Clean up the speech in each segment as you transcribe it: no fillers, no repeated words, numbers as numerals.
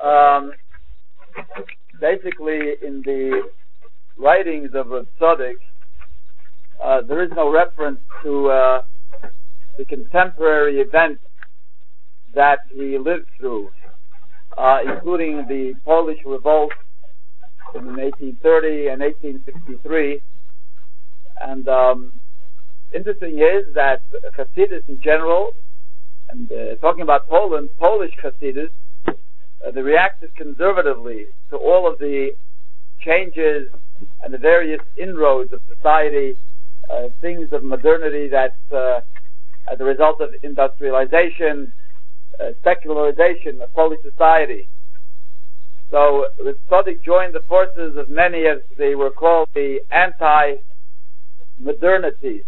basically in the writings of Rav Tzadok, there is no reference to the contemporary events that he lived through, including the Polish revolt in 1830 and 1863. And interesting is that Hasidus in general, and talking about Poland, Polish Hasidus, they reacted conservatively to all of the changes and the various inroads of society, things of modernity that, as a result of industrialization, secularization of Polish society. So Rav Tzadok joined the forces of many, as they were called, the anti-modernities.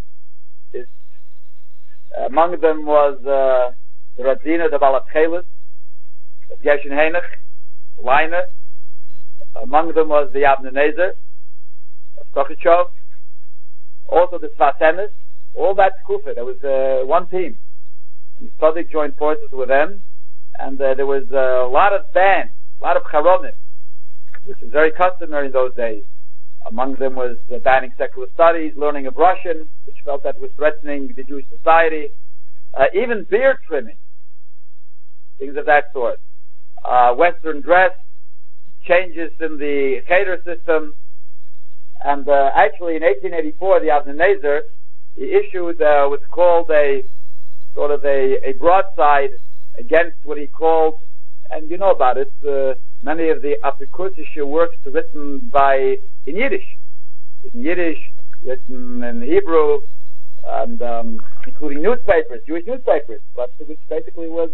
Among them was the Radzina, the Balapchelis, Geshen Heinich, Leiner. Among them was the Avner Nezer, Stokhachov, also the Svatenis. All that Kufa. There was one team. And Tzadok joined forces with them, and there was a lot of bands, a lot of charonim, which was very customary in those days. Among them was banning secular studies, learning of Russian, which felt that was threatening the Jewish society, even beard trimming, things of that sort. Western dress, changes in the Cheder system, and actually in 1884, the Avner Nezer, he issued what's called a sort of a broadside against what he called, and you know about it, many of the apikutische works written in Yiddish, written in Hebrew, and including newspapers, Jewish newspapers, but which basically was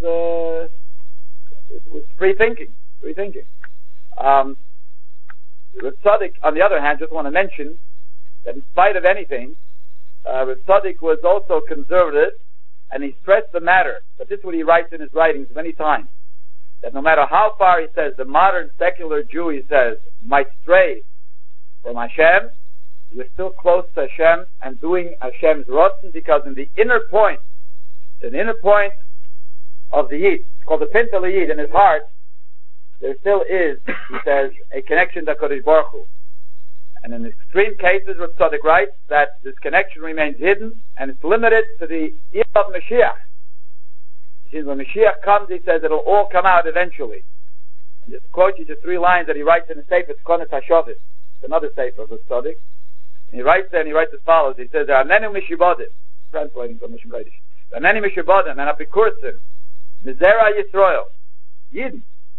free thinking. Rav Tzadok, on the other hand, just want to mention that in spite of anything, Rav Tzadok was also conservative, and he stressed the matter. But this is what he writes in his writings many times, that no matter how far, he says, the modern secular Jew, he says, might stray from Hashem, we're still close to Hashem and doing Hashem's rotzen, because in the inner point of the Yid, it's called the Pintel Yid, in his heart, there still is, he says, a connection to Kodesh Baruch Hu. And in extreme cases, Rav Tzadok writes that this connection remains hidden, and it's limited to the year of Mashiach. He says, when Mashiach comes, he says, it'll all come out eventually. And just quote you just 3 lines that he writes in the Sefer Tkonos HaShovis. It's another Sefer of Rav Tzadok. And he writes there, and he writes as follows. He says, there are many Mishibodim, translating from Mishim Bredish. There are many Mishibodim, and Apikursim, Mizera Yisrael, Yidden.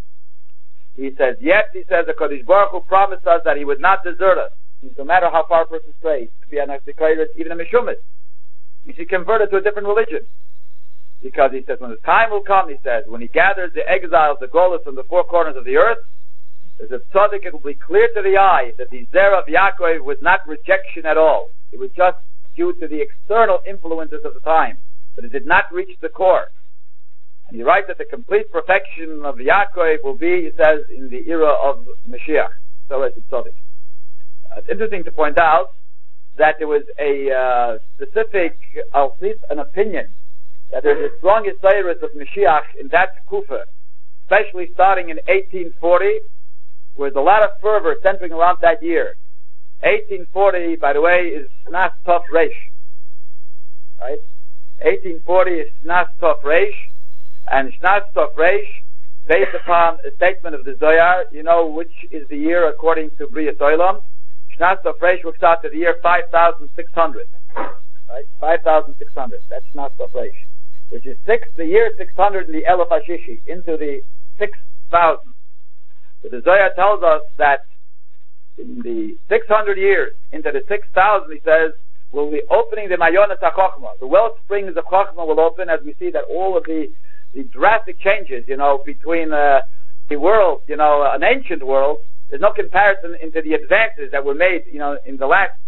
He says, yet, he says, the Kodesh Baruch Hu promised us that he would not desert us, no matter how far a person strays, to be an Asikairis, even a Mishumit. He should convert it to a different religion. Because he says, when the time will come, he says, when he gathers the exiles, the Golas from the 4 corners of the earth, as a tzaddik, it will be clear to the eye that the Zerah of Yaakov was not rejection at all. It was just due to the external influences of the time, but it did not reach the core. And he writes that the complete perfection of Yaakov will be, he says, in the era of Mashiach. So as it's tzaddik. It's interesting to point out that there was a specific, at least an opinion, that there's a strong Yisraelis of Mashiach in that Kufa, especially starting in 1840, with a lot of fervor centering around that year. 1840, by the way, is Shnas Tov Reish. Right? 1840 is Shnas Tov Reish, and Shnas Tov Reish, based upon a statement of the Zohar, you know which is the year according to Briyas Olam. Shnas Tov Reish works out to the year 5,600. Right? 5,600. That's Shnas Tov Reish. Which is the year 600 in the Elef HaShishi, into the 6,000. So the Zohar tells us that in the 600 years, into the 6,000, he says, will be opening the Mayonas HaChochma. The well springs of Chochma will open, as we see that all of the drastic changes, between the world, an ancient world, there's no comparison into the advances that were made, in the last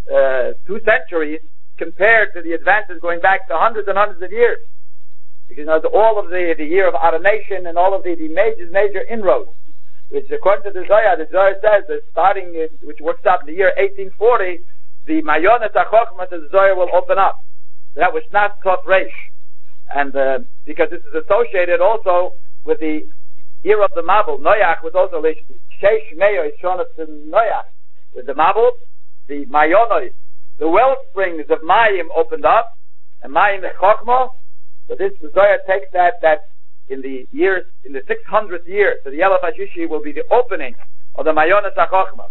2 centuries, compared to the advances going back to hundreds and hundreds of years. Because all of the year of automation and all of the major inroads, which according to the Zohar says that starting, which works out in the year 1840, the Mayonas HaChochma, the Zohar will open up. So that was Shnas Tov Reish. And because this is associated also with the year of the Mabul, Noach was also Sheish Meyo Shonas in Noach. With the Mabul, the Mayonos, the well springs of Mayim opened up, and Mayim the Chochmah. So this Zohar takes that in the 600th year, so the Elef HaShishi will be the opening of the Mayonos HaChochmah.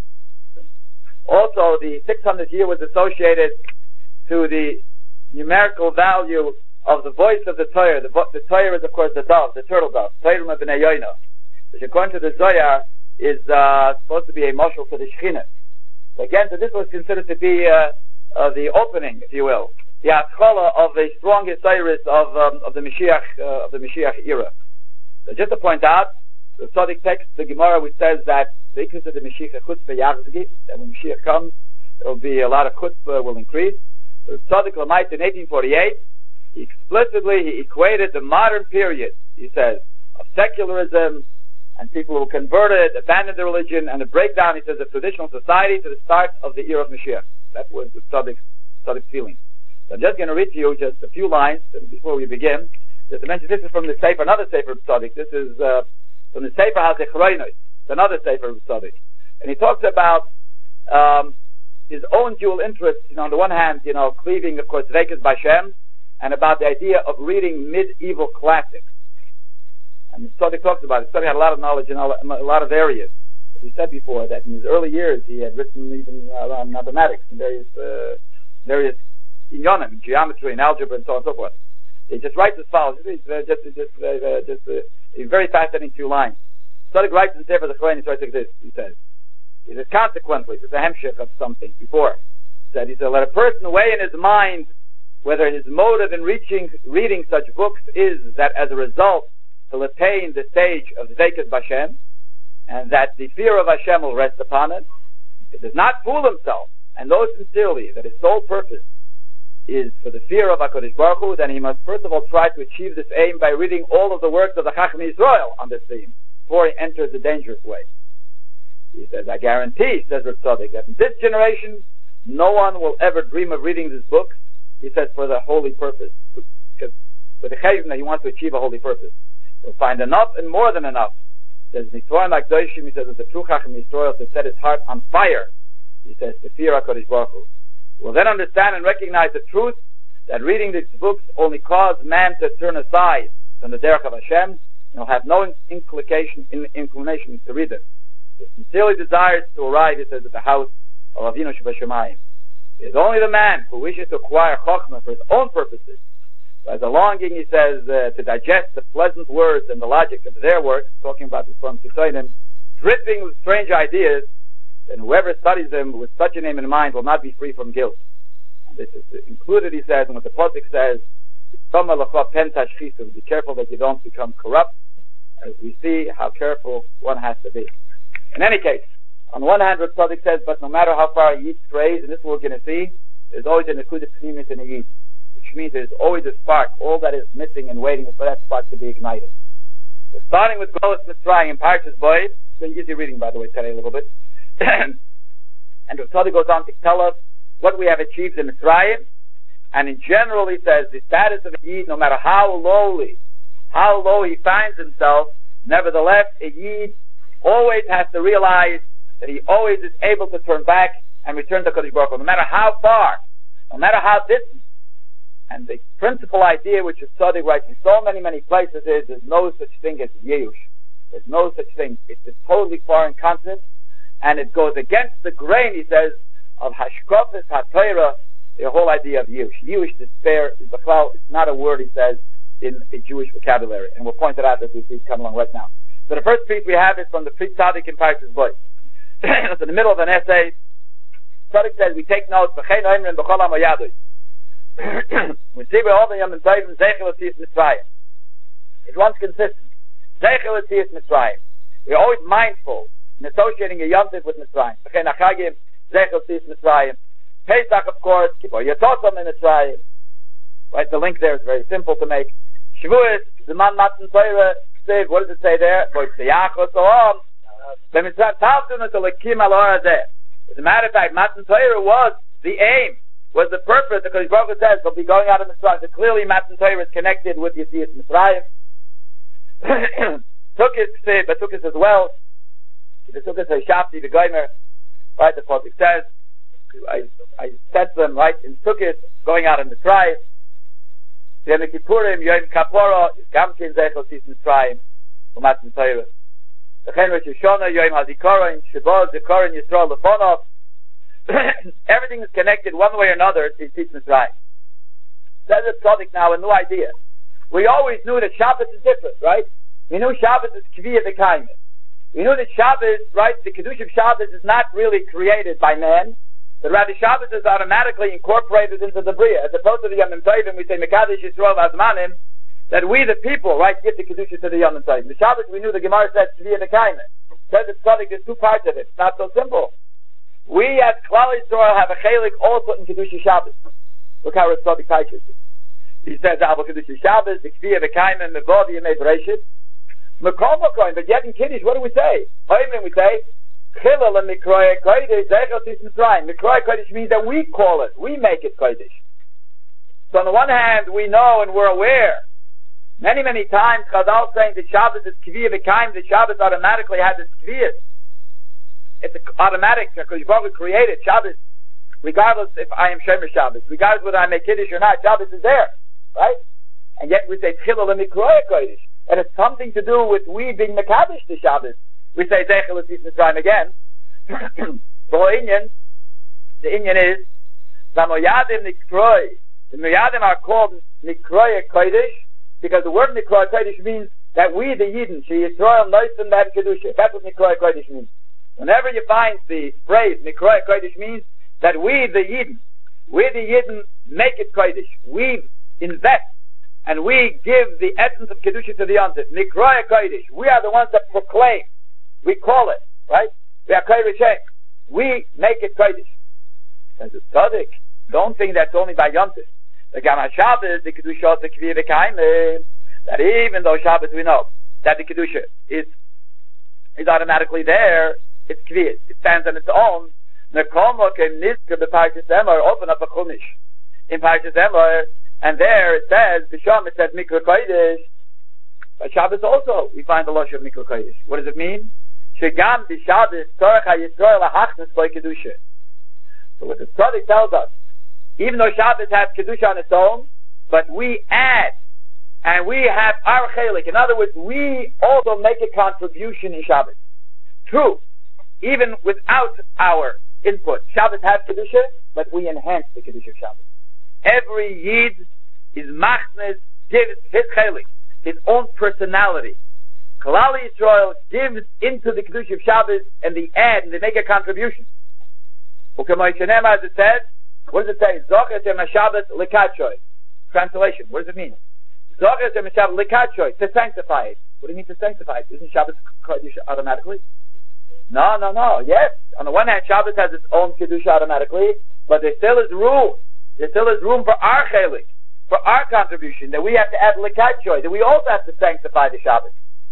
Also, the 600th year was associated to the numerical value of the voice of the Torah. The Torah is, of course, the dove, the turtle dove, Torah b'nei Yoina, which according to the Zohar is supposed to be a mashal for the Shekhinah. So again, so this was considered to be the opening, if you will, the atchola of the strongest Cyrus of the Mashiach era. So just to point out, the Tzaddik text, the Gemara, which says that the increase of the Mashiach chutzpah yachzgi, that when Mashiach comes, there will be a lot of chutzpah will increase. The Tzaddik Lamait in 1848, he equated the modern period, he says, of secularism and people who converted, abandoned their religion, and the breakdown, he says, of traditional society to the start of the era of Mashiach. That was the Tzaddik's feeling. So I'm just going to read to you just a few lines before we begin. Just to mention, this is from the Sefer, another Sefer of Tzaddik. This is from the Sefer HaZechronos. It's another Sefer of Tzaddik. And he talks about his own dual interests. On the one hand, cleaving, of course, Dveikus B'Hashem, and about the idea of reading medieval classics. And the Tzaddik talks about it. Tzaddik had a lot of knowledge in a lot of areas. As we said before, that in his early years, he had written even around mathematics and various inyonim, geometry and algebra and so on and so forth. He just writes as follows. It's just a very fascinating few lines. Tzaddik writes in the Sefer HaZechronos, he writes like this. He says, consequently, it's a hemshech of something before. He said, let a person weigh in his mind whether his motive in reading such books is that as a result he'll attain the stage of Dveikus B'Hashem, and that the fear of Hashem will rest upon it. If he does not fool himself and knows sincerely that his sole purpose is for the fear of HaKadosh Baruch Hu, then he must first of all try to achieve this aim by reading all of the works of the Chacham Yisrael on this theme before he enters the dangerous way. He says, I guarantee, says Rav Tzaddik, that in this generation no one will ever dream of reading this book, he says, for the holy purpose, because with the chayvim that he wants to achieve a holy purpose. He'll find enough and more than enough. He says, Nitzroim HaKdoshim, he says, that the true Chacham Yisrael to set his heart on fire, he says, to fear HaKadosh Baruch Hu. Will then understand and recognize the truth that reading these books only cause man to turn aside from the derech of Hashem, and he'll have no inclination to read it. He sincerely desires to arrive, he says, at the house of Avinu Shebashamayim. It is only the man who wishes to acquire Chochmah for his own purposes, who has a longing, he says, to digest the pleasant words and the logic of their works, talking about the Sfarim Kitaynim, dripping with strange ideas, then whoever studies them with such a name in mind will not be free from guilt. And this is included, he says, in what the Pasuk says, be careful that you don't become corrupt, as we see how careful one has to be. In any case, on one hand, Rav Tzaddik says, but no matter how far a Yid strays, and this we're going to see, there's always an Nekudas Pnimis in a Yid, which means there's always a spark. All that is missing and waiting is for that spark to be ignited. So starting with Golos Mitzrayim in Parshas Bo, it's an easy reading, by the way, today a little bit. And Rav Tzaddik goes on to tell us what we have achieved in Mitzrayim, and in general he says the status of a Yid, no matter how low he finds himself, nevertheless a Yid always has to realize that he always is able to turn back and return to Kadosh Baruch Hu, no matter how far, no matter how distant. And the principal idea which is Tzaddik writes in so many places is there's no such thing as Yeush. There's no such thing. It's a totally foreign concept, and it goes against the grain, he says, of Hashkofis HaTorah, the whole idea of Yeush. Yeush, despair, is it's not a word, he says, in a Jewish vocabulary. And we'll point it out as we come along right now. So the first piece we have is from the Pri Tzaddik in Parshas Bo. It's in the middle of an essay. Tzaddik says, we take notes, we see where all the Yom Tovim, Zeichel Tziyas Mitzrayim. It runs consistent. Zeichel Tziyas Mitzrayim. We're always mindful in associating a Yom Tov with Mitzrayim. Zeichel Tziyas Mitzrayim. Pesach, of course, Kippur Yotosom in Mitzrayim. Right, the link there is very simple to make. Shavuos, Zeman Matan Torah, what does it say there? So on. As a matter of fact, Matan Torah was the aim, was the purpose, because Baruch Hu says they'll be going out of Mitzrayim. So clearly Matan Torah is connected with Yetzias Mitzrayim. Sukkot, but Sukkot as well. The Sukkot says Shabti the Goymer, right? The Pasuk says, I set them right in Sukkot, going out in the tribe. Yom Kippurim, Yom Kapora, Gamkin Zechel Sis Mitzrayim, Umat Torah. The Chen Rosh Hashanah, Yom HaZikaron, Shabbos, Zikaron, Yisrael, Lefonov. Everything is connected one way or another to Sis Mitzrayim. Says the Tzaddik now a new idea. We always knew that Shabbos is different, right? We knew Shabbos is Kviyah V'Kaimah. We knew that Shabbos, right, the Kiddush of Shabbos is not really created by man, but rather Shabbos is automatically incorporated into the Bria. As opposed to the Yom Tovim, we say Mekadosh Yisrael Azmanim, that we the people, right, give the Kiddush to the Yom Tovim. The Shabbos, we knew the Gemara says Kviyah V'Kaimah. Says the Tzaddik, there's two parts of it. It's not so simple. We as Klal Yisrael have a chelik also in Kiddush Shabbos. Look how the Tzaddik teaches it. He says, Abba Kiddush Shabbos, the Kviyah V'Kaimah, Mevod Yemei Bereshit. Mekol Mokoim, but yet in Kiddush, what do we say? We say, Chilal and Mikroya Kodesh, Zechel Sis Mitzrayim. Mikroya Kodesh means that we call it, we make it Kodesh. So on the one hand, we know and we're aware. Many, many times, Chazal saying that Shabbos is Kviyah V'Kaim, that Shabbos automatically has its Kviyah. It's automatic, because Baruch created Shabbos, regardless if I am Shomer Shabbos, regardless whether I make Kiddush or not, Shabbos is there. Right? And yet we say Tchilul and Mikroya Kodesh. And it's something to do with we being Mekadosh to Shabbos. We say Zechel Sis Mitzrayim again. The Inyan is the Moyadim Nikroy. The Moyadim are called Mikroya Kodesh because the word Mikroya Kodesh means that we the Yidden, She Yisrael Noisim B'Hem Kedusha. That's what Mikroya Kodesh means. Whenever you find the phrase Mikroya Kodesh means that we the Yidden make it Kodesh. We invest and we give the essence of Kedusha to the Yontif. Mikroya Kodesh. We are the ones that proclaim. We call it, right? We are Kodesh. We make it Kodesh. As a tzaddik, don't think that's only by Yontif. The Gama Shabbos, the Kedusha, the Kviyah V'Kaimah, that even though Shabbos we know that the Kedusha is automatically there, it's Kviyah. It stands on its own. Nekomo came Nizka b'Parshas Emor, open up a Chumash in Parshas Emor, and there it says, B'Sham, it says Mikra Kodesh. By Shabbos also, we find the Lush of Mikra Kodesh. What does it mean? Shegam b'Shabbos, Torach HaYisrael HaHachnas B'Y Kedusha. So what the Tzaddik tells us, even though Shabbos has Kedusha on its own, but we add, and we have our chelik. In other words, we also make a contribution in Shabbos. True, even without our input, Shabbos has Kedusha, but we enhance the Kedusha of Shabbos. Every Yid is machnes, gives his chelik, his own personality. Klal Yisrael gives into the Kedusha of Shabbos, and they add, and they make a contribution. As it says, what does it say? Zocher Shem HaShabbos L'Kadshoy. Translation, what does it mean? Zocher Shem HaShabbos L'Kadshoy, to sanctify it. What do you mean to sanctify it? Isn't Shabbos Kedusha automatically? No. Yes. On the one hand, Shabbos has its own Kedusha automatically, but there still is room. There still is room for our chelik, for our contribution, that we have to add L'Kadshoy, that we also have to sanctify the Shabbos.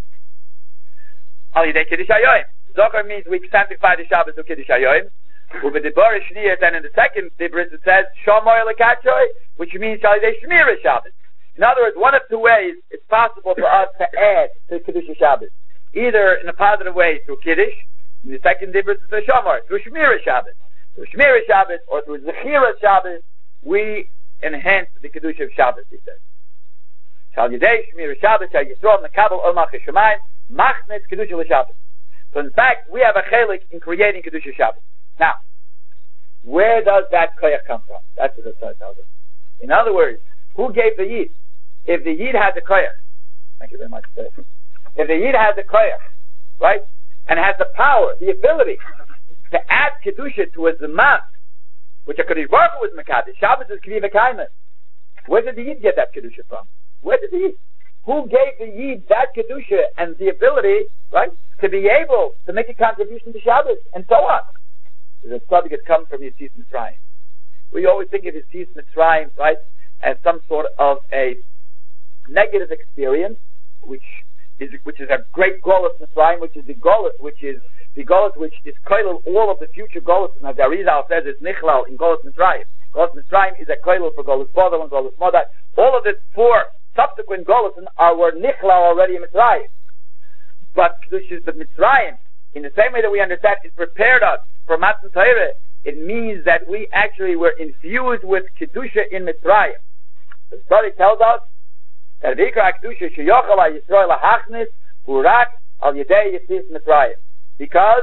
Al Yidei Kiddush HaYoyim. Zocher means we sanctify the Shabbos to Kiddush HaYoyim. With the Dibur Shniyah, then in the second Dibris it says Shomoy L'Kadshoy, which means Shal Yidei Shmira Shabbos. In other words, one of two ways it's possible for us to add to Kiddush Shabbos. Either in a positive way through Kiddush, in the second Dibris it says Shomoy, through Shmira Shabbos. Through Shmira Shabbos or through Zechira Shabbos, we enhance the Kiddush of Shabbos, he says. Shal Yidei Shmira Shabbos, Shal Yisrael Mekabel Olmach HaShamayim, Machnes Kiddush LaShabbos. So in fact, we have a chelik in creating Kiddush Shabbos. Now, where does that koyach come from? That's what the Torah tells us. In other words, who gave the Yid? If the Yid has a koyach, thank you very much, sir. If the Yid has a koyach, right, and has the power, the ability to add Kedusha to a Zaman, which a Kodesh Baruch Hu was Mekadosh, Shabbos is Kviyah V'Kaimah. Where did the Yid get that Kedusha from? Where did the Yid? Who gave the Yid that Kedusha and the ability, right, to be able to make a contribution to Shabbos, and so on? The tzaddik had come from Yetzias Mitzrayim. We always think of Yetzias Mitzrayim, right, as some sort of a negative experience, which is a great golus Mitzrayim, which is which is koilel all of the future golus. And as Arizal says, it's nichlal in golus Mitzrayim. Golus Mitzrayim is a koilel for golus Bodel and golus Modat. All of the four subsequent golus were nichlal already in Mitzrayim. But Kedushas of Mitzrayim, in the same way that we understand it prepared us for Matan Torah, it means that we actually were infused with Kedusha in Mitzrayim. The story tells us that Vikra Kedusha Sheyochel HaYisrael HaHachnis Urak Al Yedei Yitzis Mitzrayim. Because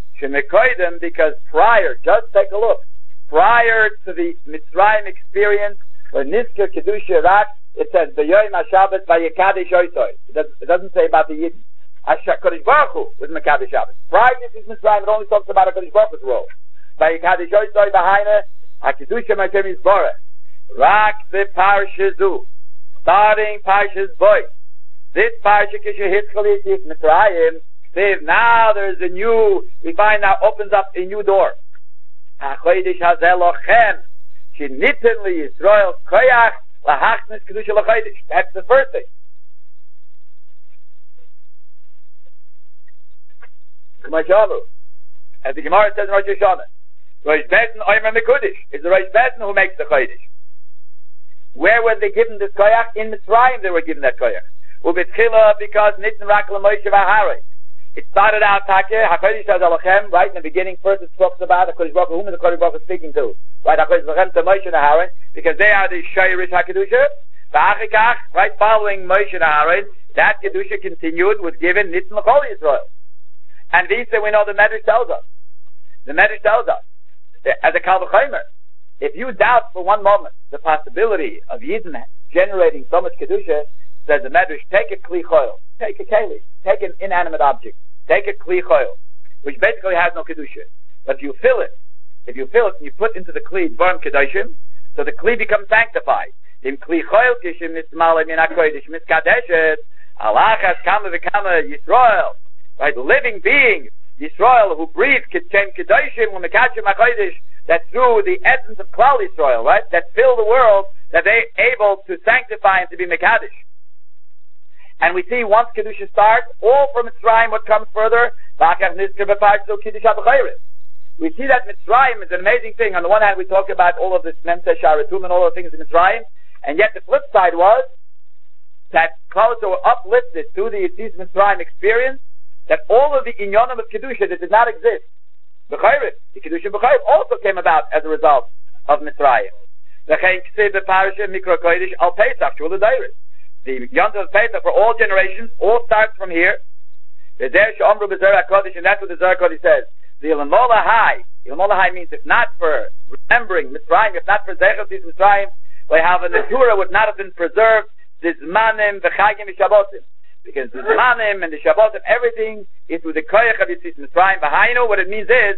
prior, just take a look, prior to the Mitzrayim experience, or Nisker Kedusha Rak, it says B'yoyim HaShabbat Vayikadesh Oisoi. It doesn't say about the Yidden. HaKadosh Baruch Hu was Mekadesh Shabbat. Prior to this Mitzrayim, it only talks about HaKadosh Baruch Hu's role. Vayikadesh Oisoi B'haina HaKedusha Mekem Yisboreh. Rak the Parsha Zu, starting Parsha's voice. This Parsha Kisha Hitzchel Yitzis Mitzrayim. Now there's a new, we find now opens up a new door. HaChodesh Hazeh Lochem Sheniten LiYisrael Koyach Lahachnis Kedusha LaChodesh. That's the first thing. As the Gemara says in Rosh Hashanah, Rosh Besen Omer Mekudesh is the Rosh Besen who makes the Chodesh. Where were they given this Koyach? In Mitzrayim they were given that Koyach. Ubetchila because Nitin Rakal Moshe V'Aharon. It started out Takeh, HaKodesh HaZalachem, right in the beginning. First it talks about HaKodesh Baruch Hu, whom is the HaKodesh Baruch Hu speaking to? Right, HaKodesh HaZalachem to Moshe and Aharon, because they are the Shayrish HaKedusha. V'Achikach, right, following Moshe and Aharon, that Kedusha continued, was given Nitzin L'Chol Yisrael. And these we know the Medrash tells us. The Medrash tells us, as a Kal V'Chomer, if you doubt for one moment the possibility of Yidden generating so much Kedusha, says the Medrash, take a Kli Choil, take a Keli, take an inanimate object, take a Kli Choil, which basically has no Kedusha. But if you fill it and you put into the Kli Dvarim Kedoshim, so the Kli becomes sanctified. Im Kli Choil Kishim Nismale Min HaKodesh Miskadeshet, Alachas Kama V'Kama Yisrael, right, living beings, Yisrael, who breathe Kedem Kedoshim, Umekachim HaKodesh, that through the essence of Klal Yisrael, right, that fill the world, that they're able to sanctify and to be Mekadesh. And we see once Kedusha starts, all from Mitzrayim what comes further, we see that Mitzrayim is an amazing thing. On the one hand, we talk about all of this Memse Sharatum and all the things in Mitzrayim, and yet the flip side was that Klal were uplifted through the Yitzis Mitzrayim experience, that all of the Inyonim of Kedusha that did not exist, the Kedusha B'chayim also came about as a result of Mitzrayim. The Yom Tov Pesach for all generations, all starts from here. And that's what the Zohar HaKodesh says. The Ilamola Hai means if not for remembering Mitzrayim, if not for Zechus Mitzrayim, they have a Natura would not have been preserved. The Zmanim, the Chagim, the Shabbotim. Because the Zmanim and the Shabbotim, everything is with the Koyach of Yitzis Mitzrayim. V'hainu, what it means is,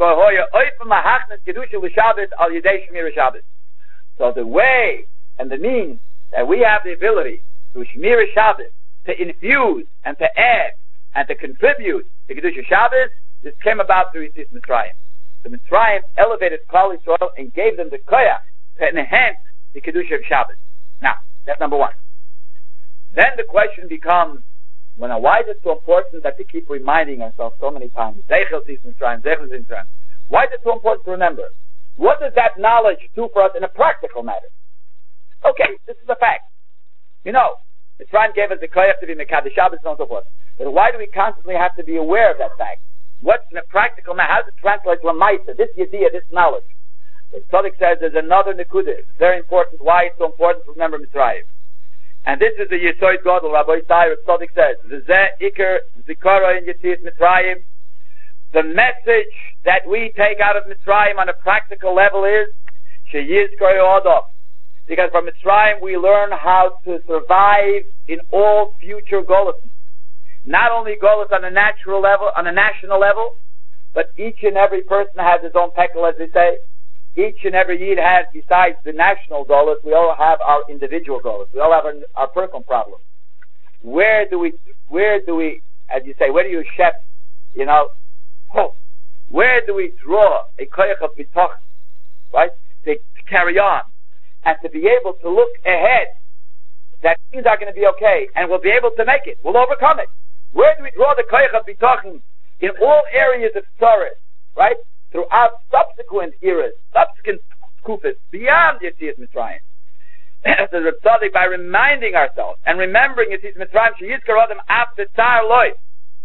so the way and the means that we have the ability to Shmir Shabbos, to infuse and to add and to contribute to Kedusha Shabbos, this came about through Yitzis Mitzrayim. The Mitzrayim elevated Klal Yisrael and gave them the koyach to enhance the Kedusha of Shabbos. Now, that's number one. Then the question becomes, why is it so important that we keep reminding ourselves so many times, Zeichel Yitzis Mitzrayim, Zeichel Yitzis Mitzrayim? Why is it so important to remember? What does that knowledge do for us in a practical matter? Okay, this is a fact. You know, Mitzrayim gave us the koyach to be Mekadesh Shabbos and so forth. But why do we constantly have to be aware of that fact? What's in a practical matter? How does it translate to a Maisa? This Yediyah, this knowledge. The Tzaddik says there's another Nekudah. It's very important. Why it's so important to remember Mitzrayim. And this is the Yesod Gadol, Rabbi Yisrael. Tzaddik says, Zeh Iker Zikara in Yetzias Mitzrayim. The message that we take out of Mitzrayim on a practical level is Sheyizkar Yodov. Because from Mitzrayim we learn how to survive in all future Golos. Not only Golos on a natural level, on a national level, but each and every person has his own pekel, as they say. Each and every Yid has, besides the national Golos, we all have our individual Golos. We all have our personal problems. Where do we, as you say, where do you chef, hope? Where do we draw a koyach of bitoch, right? To carry on. And to be able to look ahead that things are going to be okay, and we'll be able to make it. We'll overcome it. Where do we draw the koyach of bitochen in all areas of Torah, right? Throughout subsequent eras, subsequent kufas, beyond Yetzias Mitzrayim. So the Tzaddik, by reminding ourselves and remembering Yetzias Mitzrayim, Sheyizkar Adam after Tzar Loi,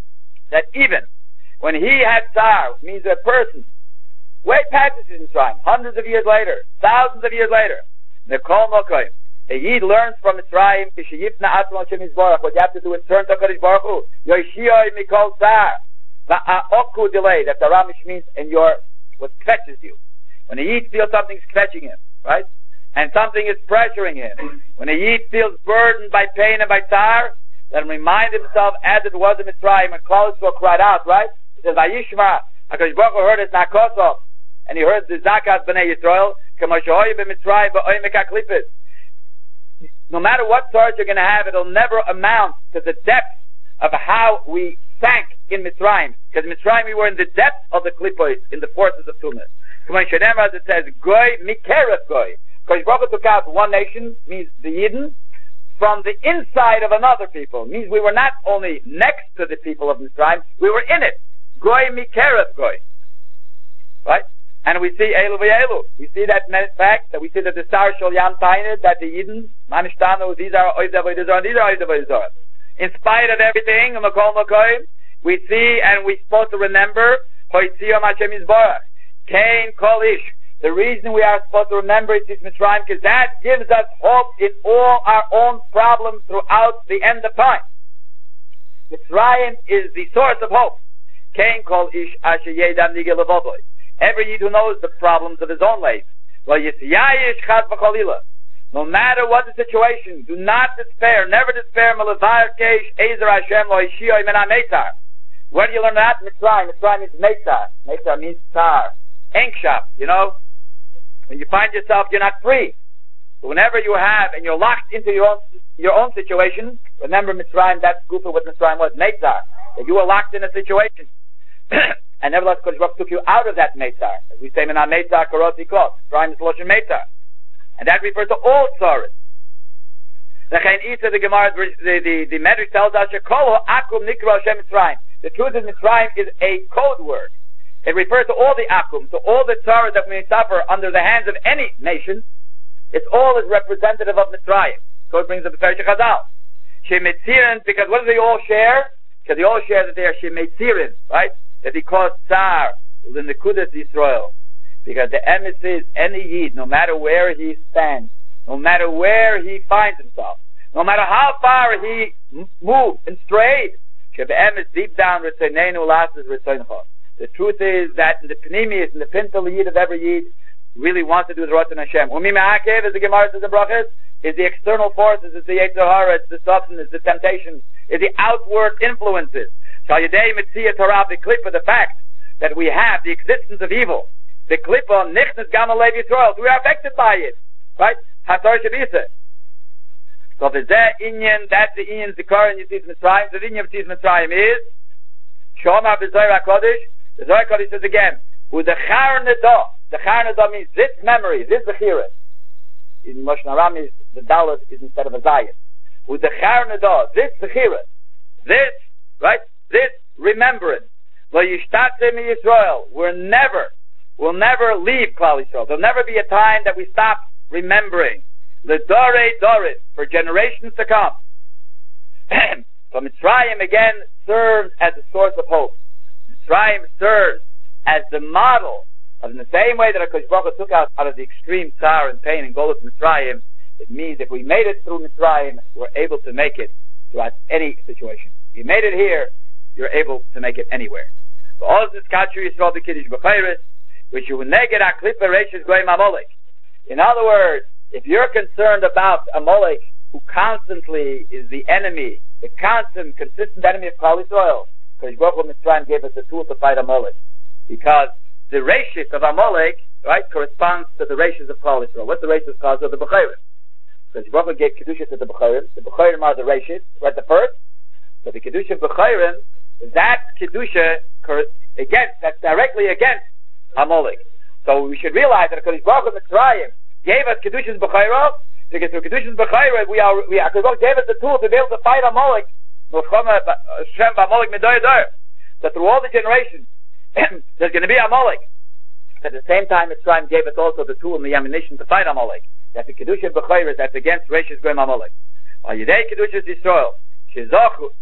that even when he had tsar, means a person, way past his Mitzrayim, hundreds of years later, thousands of years later, Nekol Mokoyim, a Yid learns from Mitzrayim, what you have to do is turn to HaKadosh Baruch Hu, Yoshiyoi Mikol Tsar, Va'aoku delay, that the Ramish means in what fetches you. When a Yid feels something's fetching him, right? And something is pressuring him. When a Yid feels burdened by pain and by tsar, let him remind himself as it was in Mitzrayim, when Klal Yisrael cried out, right? It says, Vayishma, HaKadosh Baruch Hu heard his Nakosov, and he heard the Zakat B'nai Yisrael, K'moshohoy b'Mitzrayim b'oimek HaKlipis. No matter what sorts you're going to have, it'll never amount to the depth of how we sank in Mitzrayim. Because in Mitzrayim we were in the depth of the Klippos, in the forces of Tumas. As it says, Goy Mikerev Goy. Because Baruch took out one nation, means the Yidden, from the inside of another people. Means we were not only next to the people of Mitzrayim, we were in it. Goy Mikerev Goy. Right? And we see Elu v'Elu. We see that fact, that we see that the Star Shol Yam Tainid, that the Yidden, Manishtanu, these are Oiv Devoid Zor, these are Oiv Devoid Zor. In spite of everything, we see and we're supposed to remember, Hoitziyom Hashem Yisborach, Kain Kol Ish. The reason we are supposed to remember it is Mitzrayim, because that gives us hope in all our own problems throughout the end of time. Mitzrayim is the source of hope. Kain Kol Ish Asher Yedam Nigel Levovoy. Every Yid who knows the problems of his own life. No matter what the situation, do not despair, never despair. Where do you learn that? Mitzrayim. Mitzrayim means Meitzar. Meitzar means Tsar. Enkshap, when you find yourself, you're not free. But whenever you have, and you're locked into your own situation, remember Mitzrayim, that's Gufa what Mitzrayim was, Meitzar. That you were locked in a situation. And nevertheless, Kodesh Baruch took you out of that Meitzar. As we say, Menah Meitzar Karoti Kos. Mitzrayim is Loshen Meitzar. And that refers to all tzaras. The Gemara, the Medrash tells us, the truth is Mitzrayim is a code word. It refers to all the akum, to all the tzaras that we suffer under the hands of any nation. It's all is representative of Mitzrayim. So it brings up the Perish Chazal. Shemetzirin, because what do they all share? Because they all share that they are Shemetzirin, right? That he caused tsar in the Kudas Yisrael. Because the emes is any Yid, no matter where he stands, no matter where he finds himself, no matter how far he moved and strayed, deep down, the truth is that the Pneumius and the Pintal Yid of every Yid really wants to do the Ratzon Hashem. As the Gemara says in Brachas, is the external forces, it's the Yetzer Hara, it's the substance, it's the temptation, it's the outward influences. The fact that we have the existence of evil, the Klippa, Nichnas Gamalev Yisrael, we are affected by it, right? Hatar Shabisa. So the Inyan, that's the Inyan Zikar in Yitzis Mitzrayim. The Inyan of Yitzis Mitzrayim is Shomar B'Zohar HaKodesh. The Zohar HaKodesh says again, with the Char Nedah. The Char Nedah means this memory, this Zechira. In Moshe Aram, the Dalet is instead of a Zayin. With the Char Nedah, this Zechira, this, right? This remembrance. Lo Yishtatzeh Mi Yisrael. We'll never leave Klal Yisrael. There'll never be a time that we stop remembering. The Dorei Dorit, for generations to come. So Mitzrayim again serves as a source of hope. Mitzrayim serves as the model of, in the same way that HaKadosh Baruch Hu took out of the extreme tsar and pain and Golus Mitzrayim, it means if we made it through Mitzrayim, we're able to make it throughout any situation. If you made it here, you're able to make it anywhere. So all this Katru Yisrael B'Kiddush B'Chayris, which you neged HaKlippa Reishis Goyim Amalek. In other words, if you're concerned about Amalek, who constantly is the enemy, the constant, consistent enemy of Klal Yisrael, because Baruch Hu Mitzrayim gave us the tool to fight Amalek. Because the Reishis of Amalek, right, corresponds to the Reishis of Klal Yisrael. What's the Reishis of Klal Yisrael? The B'Chayrim. Because Baruch Hu gave Kedusha to the B'Chayrim. The B'Chayrim are the Reishis, right, the first. So the Kedusha of B'Chayrim, that Kedusha that's directly against Amalek. So we should realize that because Baruch Hu Mitzrayim gave us Kedushas B'Chayra, because through Kedushas B'Chayra HaKadosh Baruch Hu gave us the tool to be able to fight Amalek. So through all the generations, there's going to be Amalek. At the same time, Mitzrayim gave us also the tool and the ammunition to fight Amalek. That's the Kedushas B'Chayra, that's against Reishis Goyim Amalek. Yidei Kedushas Yisrael, Shezochu,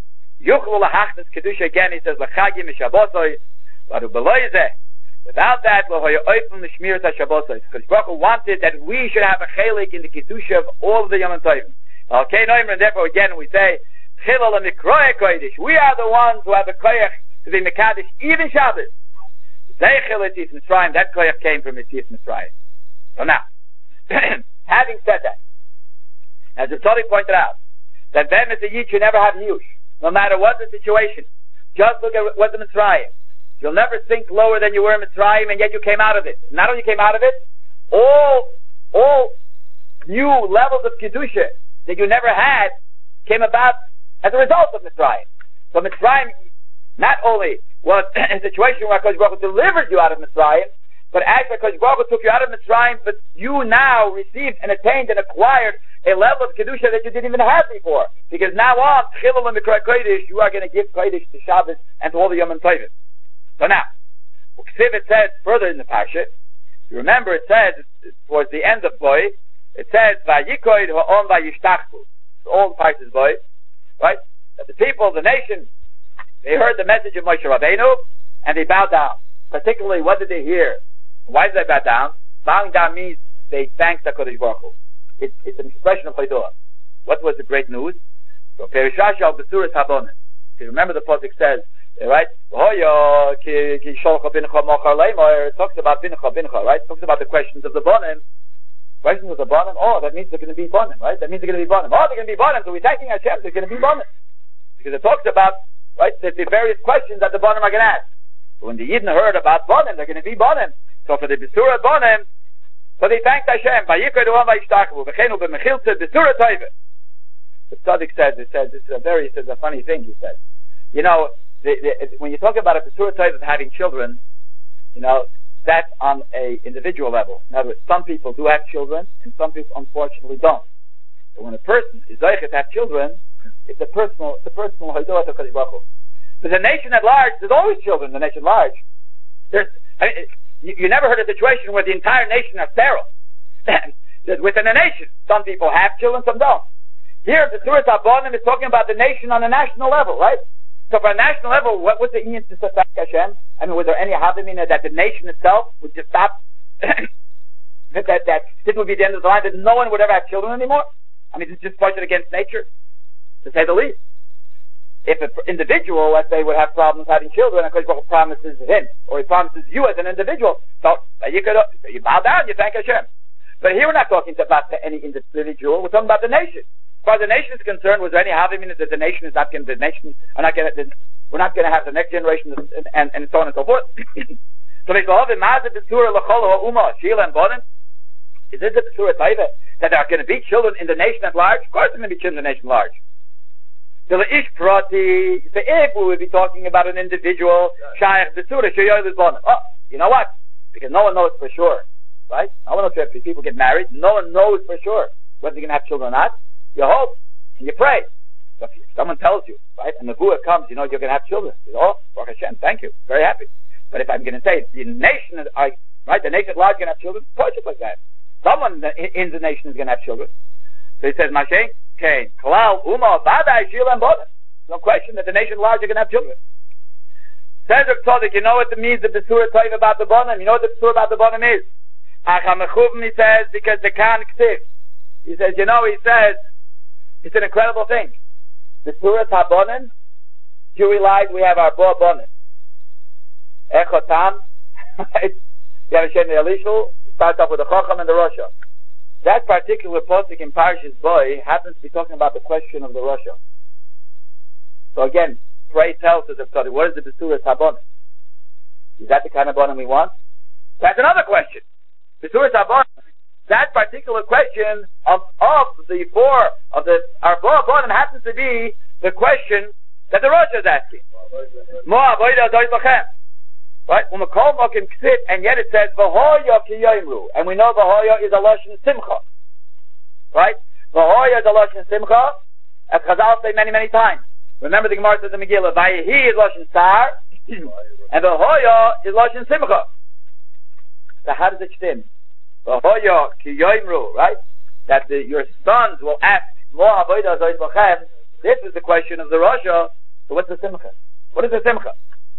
Yuchlu lahachnas kedusha again. He says lachagim mishabosoi, ladu beloize. Without that, lohoya oifim l'shmiras hashabosoi. Because Baruch Hu wanted that we should have a chelik in the kedusha of all of the Yom Tovim. Okay, Noimer, and therefore again we say chilul mikroe kodesh. We are the ones who have the koyach to be mekadesh even Shabbos. Zeichel Yetzias Mitzrayim. That koyach came from Yetzias Mitzrayim. So now, having said that, as the Tzaddik pointed out, that Ben as a Yid should never have Yush, no matter what the situation. Just look at what the Mitzrayim. You'll never sink lower than you were in Mitzrayim, and yet you came out of it. Not only you came out of it, all new levels of Kedusha that you never had came about as a result of Mitzrayim. So Mitzrayim not only was a situation where HaKadosh Baruch Hu delivered you out of Mitzrayim, but actually HaKadosh Baruch Hu took you out of Mitzrayim, but you now received and attained and acquired a level of Kedusha that you didn't even have before. Because now on, Chilul and Mikra Kodesh, you are going to give Kodesh to Shabbos and to all the Yom Tovim. So now, it says further in the Parsha, you remember it says, towards the end of Boy, it says, Vayikoid ha'om vayishtachvu. So all the Parshas Boy, right? That the people, the nation, they heard the message of Moshe Rabbeinu, and they bowed down. Particularly, what did they hear? Why did they bow down? Bowing down means they thanked the Kodesh Baruch Hu. It's an expression of Chaydoah. What was the great news? So, Perishash al Besuras Habonim. If you remember the Pasuk says, right? It talks about Bincha, right? It talks about the questions of the Bonim. Questions of the Bonim, that means they're going to be Bonim, right? That means they're going to be Bonim. They're going to be Bonim, so we're thanking Hashem, they're going to be Bonim. Because it talks about, right, the various questions that the Bonim are going to ask. So when the Yidden heard about Bonim, they're going to be Bonim. So for the Besura Bonim, so they thanked Hashem. The Tzaddik said, this is a funny thing, he said. You know, when you talk about a Besura Tov of having children, you know, that's on a individual level. In other words, some people do have children, and some people unfortunately don't. But when a person is zeichet to have children, it's a personal haidoah to Kodesh Baruch Hu. But the nation at large, there's always children in the nation at large. You never heard a situation where the entire nation are sterile. Within a nation, some people have children, some don't. Here, the Surat Abonim is talking about the nation on a national level, right? So for a national level, what was the Inyan to Sasak Hashem? I mean, was there any Havamina that the nation itself would just stop? that this would be the end of the line, that no one would ever have children anymore? I mean, it's just pointed against nature, to say the least. If an individual, let's say, would have problems having children, and Kodesh promises him, or he promises you as an individual, so you bow down, you thank Hashem. But here we're not talking about any individual, we're talking about the nation. As far as the nation is concerned, was there any havamina that the nation is not going to, we're not going to have the next generation, and so on and so forth. So they go, is this the Besura Taiva, that there are going to be children in the nation at large? Of course there are going to be children in the nation at large. So if we would be talking about an individual, you know what? Because no one knows for sure, right? No one knows if people get married. No one knows for sure whether they're going to have children or not. You hope and you pray. So if someone tells you, right, and the Buddha comes, you know you're going to have children. You know, Baruch Hashem, thank you, very happy. But if I'm going to say the nation, right, the nation at large going to have children, of course it's like that. Someone in the nation is going to have children. So he says, Mashe, okay, Kalal, Uma, Badai, Shila, and Boda. No question that the nation at large are going to have children. Says Rav Tzaddik, you know what it means, the Besura Tov about the Bonim? You know what the Besura about the Bonim is? He says, because the Khan Ksif. He says, you know, he says, it's an incredible thing. The Surat HaBonim, you realize we have our Bo Bonim. Echotam, you have a Shem Elishul, starts off with the Chacham and the Rosha. That particular postic in Parshas Boy happens to be talking about the question of the Rosha. So again, pray tell us, what is the Surat HaBonim? Is that the kind of Bonim we want? That's another question. The Surat HaBonim, that particular question of the four of the Arba Bonim happens to be the question that the Rosh is asking. Right? And yet it says V'hoya ki yoimru, and we know V'hoya is a lashon simcha. Right? V'hoya is a lashon simcha, as Chazal say many times. Remember the Gemara says in Megillah, Vayehi is lashon sar, and V'hoya is lashon simcha. So how does it stem? Right? That your sons will ask, this is the question of the Rasha. So what's the simcha? What is the simcha?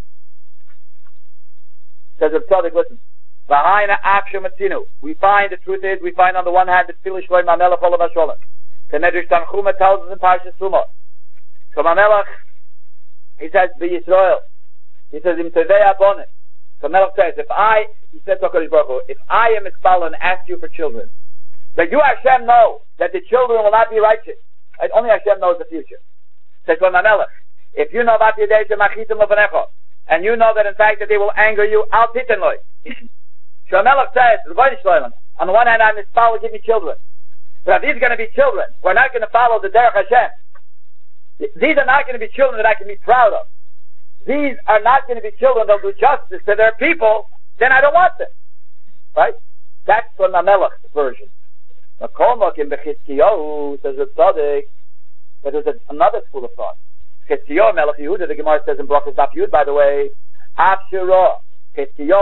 Says Reb Tzadok, listen. We find, the truth is, we find on the one hand the Tefillah Shloim HaMelech Olav HaSholem. The Medrash Tanchuma tells us in Parshas Truma. So HaMelech, he says, Be Yisrael. He says, Im Tevei Abonim. So HaMelech says, he says to HaKadosh Baruch Hu, if I am Mitzpal and ask you for children, that you Hashem know that the children will not be righteous. And only Hashem knows the future. Says HaMelech, if you know about the Yedei Shemachitim Lefanecha, and you know that in fact that they will anger you, Al Titan Loi. Melech says, on the one hand, I'm Mitzpal to give me children. But if these are going to be children, we're not going to follow the Derech Hashem. These are not going to be children that I can be proud of. These are not going to be children that will do justice to their people, then I don't want them. Right? That's from the Melech's version. McCormack in Bechizkiyahu says Reb Tzadok, but there's another school of thought. Chizkiyahu, Melech Yehuda, the Gemara says in Brachos Daf Yud, by the way, Afshirah. At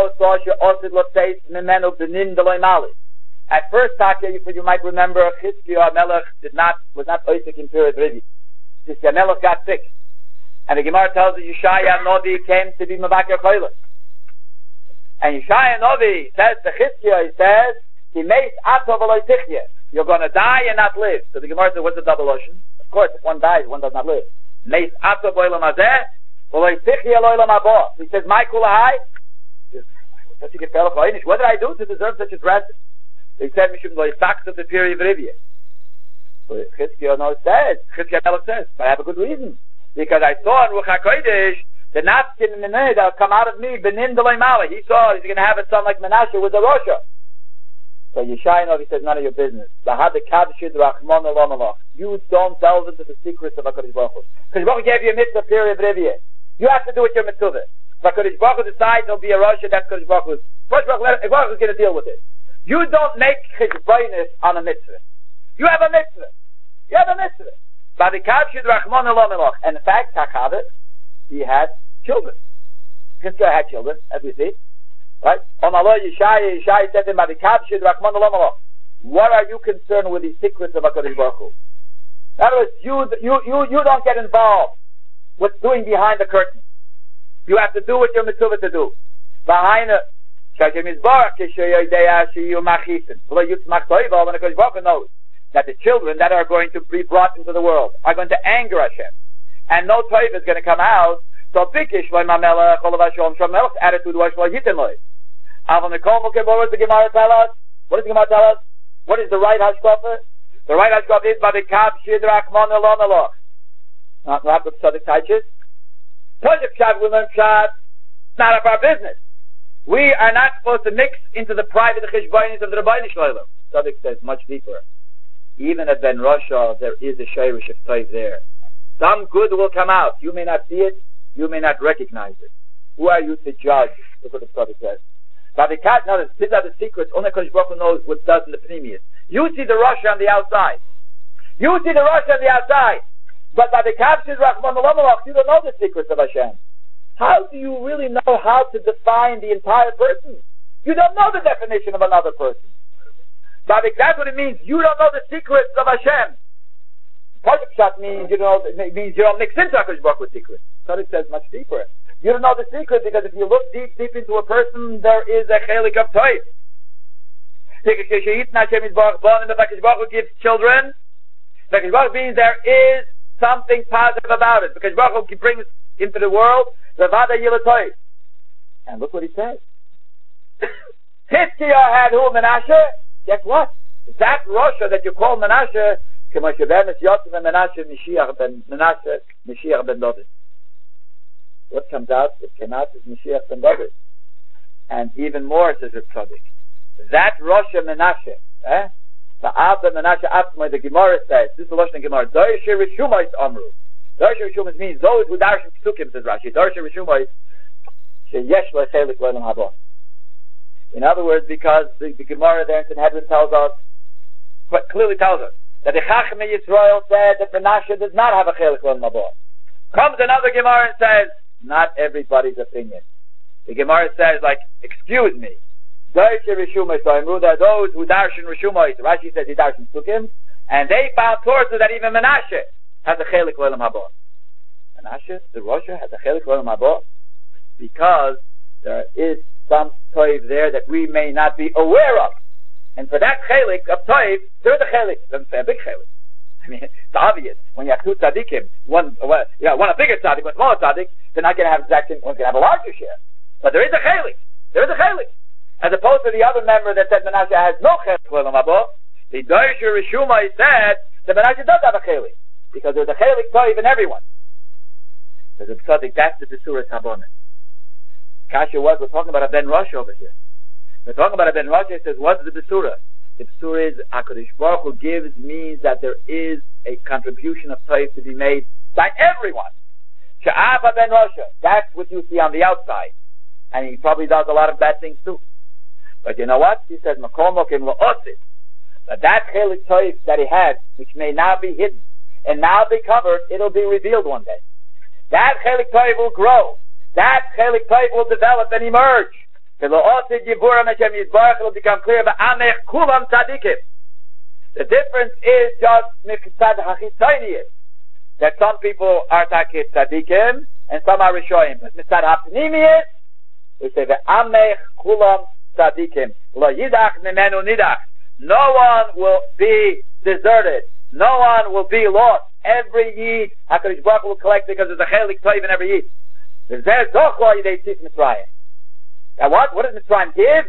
first, Taka, you might remember, Chizkiyahu Melech was not Oisik in period Rivi. Chizkiyahu Melech got sick, and the Gemara tells us Yeshaya Novi came to be Mavakir Choyleh. And Yeshaya Novi says to Chizkiyahu, he says, "He makes Atov Eloi Tichye." You're going to die and not live. So the Gemara says, what's the double ocean? Of course, if one dies, one does not live. Meis Atov Olam Hazeh, Eloi Tichye Olam Haba. He says, "My Kulahai." What did I do to deserve such a tragedy? He said, "Mishum lo yisaks of the period of Rivia." So Chizkiyahu says, but I have a good reason. Because I saw in Ruach HaKodesh, the Natskin and Meneh that will come out of me, Benin Delay Mala. He saw he's going to have a son like Menashe with the Rosha. So Yeshaya Novi says, none of your business. You don't delve into the secrets of HaKadosh Baruch Hu. Because Baruch Hu gave you a mitzvah period of Rivia. You have to do it your mitzvah. If HaKadosh Baruch Hu decides there'll be a Rosha, that's HaKadosh Baruch Hu. Baruch Hu is going to deal with it. You don't make cheshbonos on a mitzvah. You have a mitzvah. You have a mitzvah. And in fact, Takavit, he had children. Chizkiyahu had children, as we see. Right? Yeshaya said to him, what are you concerned with the secrets of HaKadosh Baruch Hu? In other words, you don't get involved with doing behind the curtain. You have to do what you're mitzvah to do. When HaKadosh Baruch Hu knows that the children that are going to be brought into the world are going to anger Hashem, and no toiv is going to come out, so Bikish Melech's attitude was what does the Gemara tell us? What does the Gemara tell us? What is the right hashkafa? The right hashkafa is Badikab Shidrachmon Elomeloch. Not what Tzadok teaches. Tzadok Pshat, we learn Pshat. It's not of our business. We are not supposed to mix into the private cheshbonos of the Rebbeinu Shloim. Tzadok says much deeper. Even at Ben Rasha, there is a shayrish of toiv there. Some good will come out. You may not see it. You may not recognize it. Who are you to judge? Look what the Tzadok says. But the cat knows these are the secrets. Only HaKadosh Baruch Hu knows what does in the pneumius. You see the Rasha on the outside. You see the Rasha on the outside. But by the captions, Rachman Malamalach, you don't know the secrets of Hashem. How do you really know how to define the entire person? You don't know the definition of another person. But that's what it means. You don't know the secrets of Hashem. Pasuk Pshat means you don't mix into HaKadosh Baruch Hu's secrets. Tzadok says much deeper. You don't know the secret because if you look deep into a person, there is a chelik of toiv. HaKadosh Baruch Hu gives children. HaKadosh Baruch Hu means there is something positive about it. Because Baruch Hu brings into the world Ravada Yila toiv. And look what he says. Chizkiyahu had who? Menashe? Guess what? That Rasha that you call Menashe, Mashiach ben David. What comes out? It came out as Mashiach ben David. And even more, says Reb Tzadok. That Rasha Menashe, the Abba Menashe Atzmai, the Gemara says, this is the Lashon Gemara, Dorshe Rishumais Amru. Dorshe Rishumais means those who darshan Psukim, says Rashi. Dorshe Rishumais, Sheyesh Lechelik Lo'elam Haba. In other words, because the Gemara there in Sanhedrin tells us, clearly tells us, that the Chachmei Yisrael said that Menashe does not have a chelik l'olam haba. Comes another Gemara and says, not everybody's opinion. The Gemara says, like, excuse me, there are those who darshan Rishumais. Rashi says he darshan Sukim, and they found sources that even Menashe has a chelik l'olam haba. And Menashe, the Rosha, has a chelik l'olam haba? Because there is some toiv there that we may not be aware of. And for that chelik of toiv, there is a chelik. It doesn't say a big chelik. I mean, it's obvious. When you have two tzaddikim, one a bigger tzaddik, one a smaller tzaddik, they're not going to have exact same, one's going to have a larger share. But there is a chelik. There is a chelik. As opposed to the other member that said Menashe has no chelik l'olam haba, the Dorsher Rishuma said that Menashe does have a chelik. Because there's a chelik toiv in everyone. There's a tzaddik, that's the Besuras Habonim. Kasha was, we're talking about a Ben Rosh over here. We're talking about a Ben Rosh, it says, what's the Besura? The Besura is, HaKadosh Baruch Hu gives, means that there is a contribution of toiv to be made by everyone. Sha'ava Ben Rosh, that's what you see on the outside. And he probably does a lot of bad things too. But you know what? He says, Makom Mokim La'osid. But that chelik toiv that he had, which may now be hidden, and now be covered, it'll be revealed one day. That chelik toiv will grow. That chelik toiv will develop and emerge. It'll become clear. The difference is just mitzad hachitzayniyus, that some people are takit tzadikim and some are rishoyim. But mitzad hapnimiyus, we say ve'amech kulam tzadikim lo yidach mimenu nidach. No one will be deserted. No one will be lost. Every yid, HaKadosh Baruch Hu will collect because there's a chelik toiv in every yid. Now what? What does Mitzrayim give?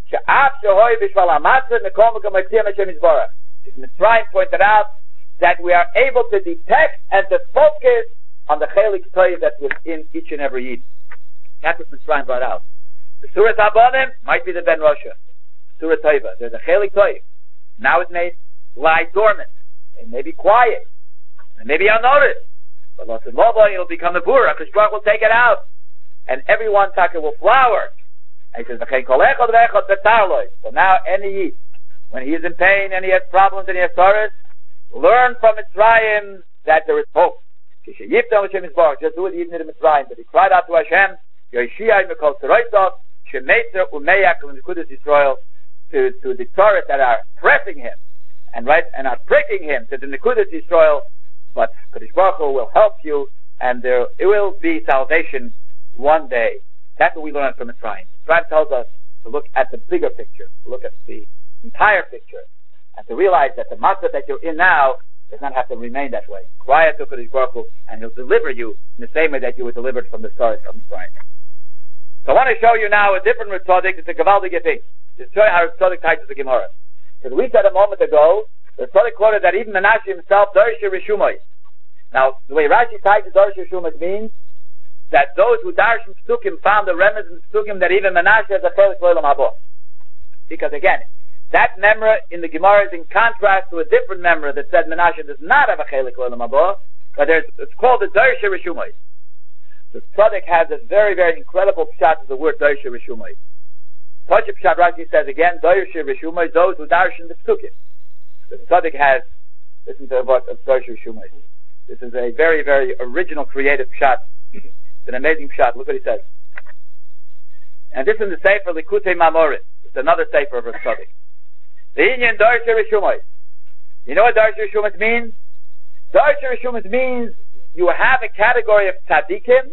Mitzrayim pointed out that we are able to detect and to focus on the chelik toiv that's within each and every yid. That's what Mitzrayim brought out. The Surat Habonim might be the Ben Rosha. Surah Toiva. There's a chelik toiv. Now it's made lie dormant. It may be quiet. It may be unnoticed. But it'll become a bura, because Baruch will take it out. And everyone taka will flower. And he says, so now any yid, when he is in pain and he has problems and he has sorrows, learn from Mitzrayim that there is hope. Just do what Yid did in Mitzrayim. But he cried out to Hashem, to the Torah that are pressing him and are pricking him to the Nekudas Yisrael. But Kadosh Baruch Hu will help you, and it will be salvation one day. That's what we learn from Mitzrayim. Mitzrayim tells us to look at the bigger picture, to look at the entire picture, and to realize that the matzah that you're in now does not have to remain that way. Cry out to Kadosh Baruch Hu, and He'll deliver you in the same way that you were delivered from the start of Mitzrayim. So I want to show you now a different Ritzodik. It's a Gavaldige thing. To show you how Ritzodik ties to the Gemara. Because we said a moment ago, the Ritzodik quoted that even Menashe himself, Dorshe Rishumois. Now, the way Rashi ties to Dorshe Rishumois means that those who darshan psukim found the remnants in psukim that even Menashe has a chelik l'olam haba. Because again, that memra in the Gemara is in contrast to a different memra that said Menashe does not have a chelik l'olam haba, but it's called the Dorshe Rishumois. The Tzaddik has a very, very incredible pshat of the word Dorshe Rishumois. Pshat Rashi says again, Dorshe Rishumois, those who darshan the psukim. The Tzaddik has, listen to what Dorshe Rishumois. This is a very, very original, creative pshat. It's an amazing pshat. Look what he says. And this is the Sefer Likutei Mamorim. It's another Sefer of Tzaddik. The Inyan Dorshe Rishumois. You know what Dorshe Rishumois means? Dorshe Rishumois means you have a category of tzaddikim.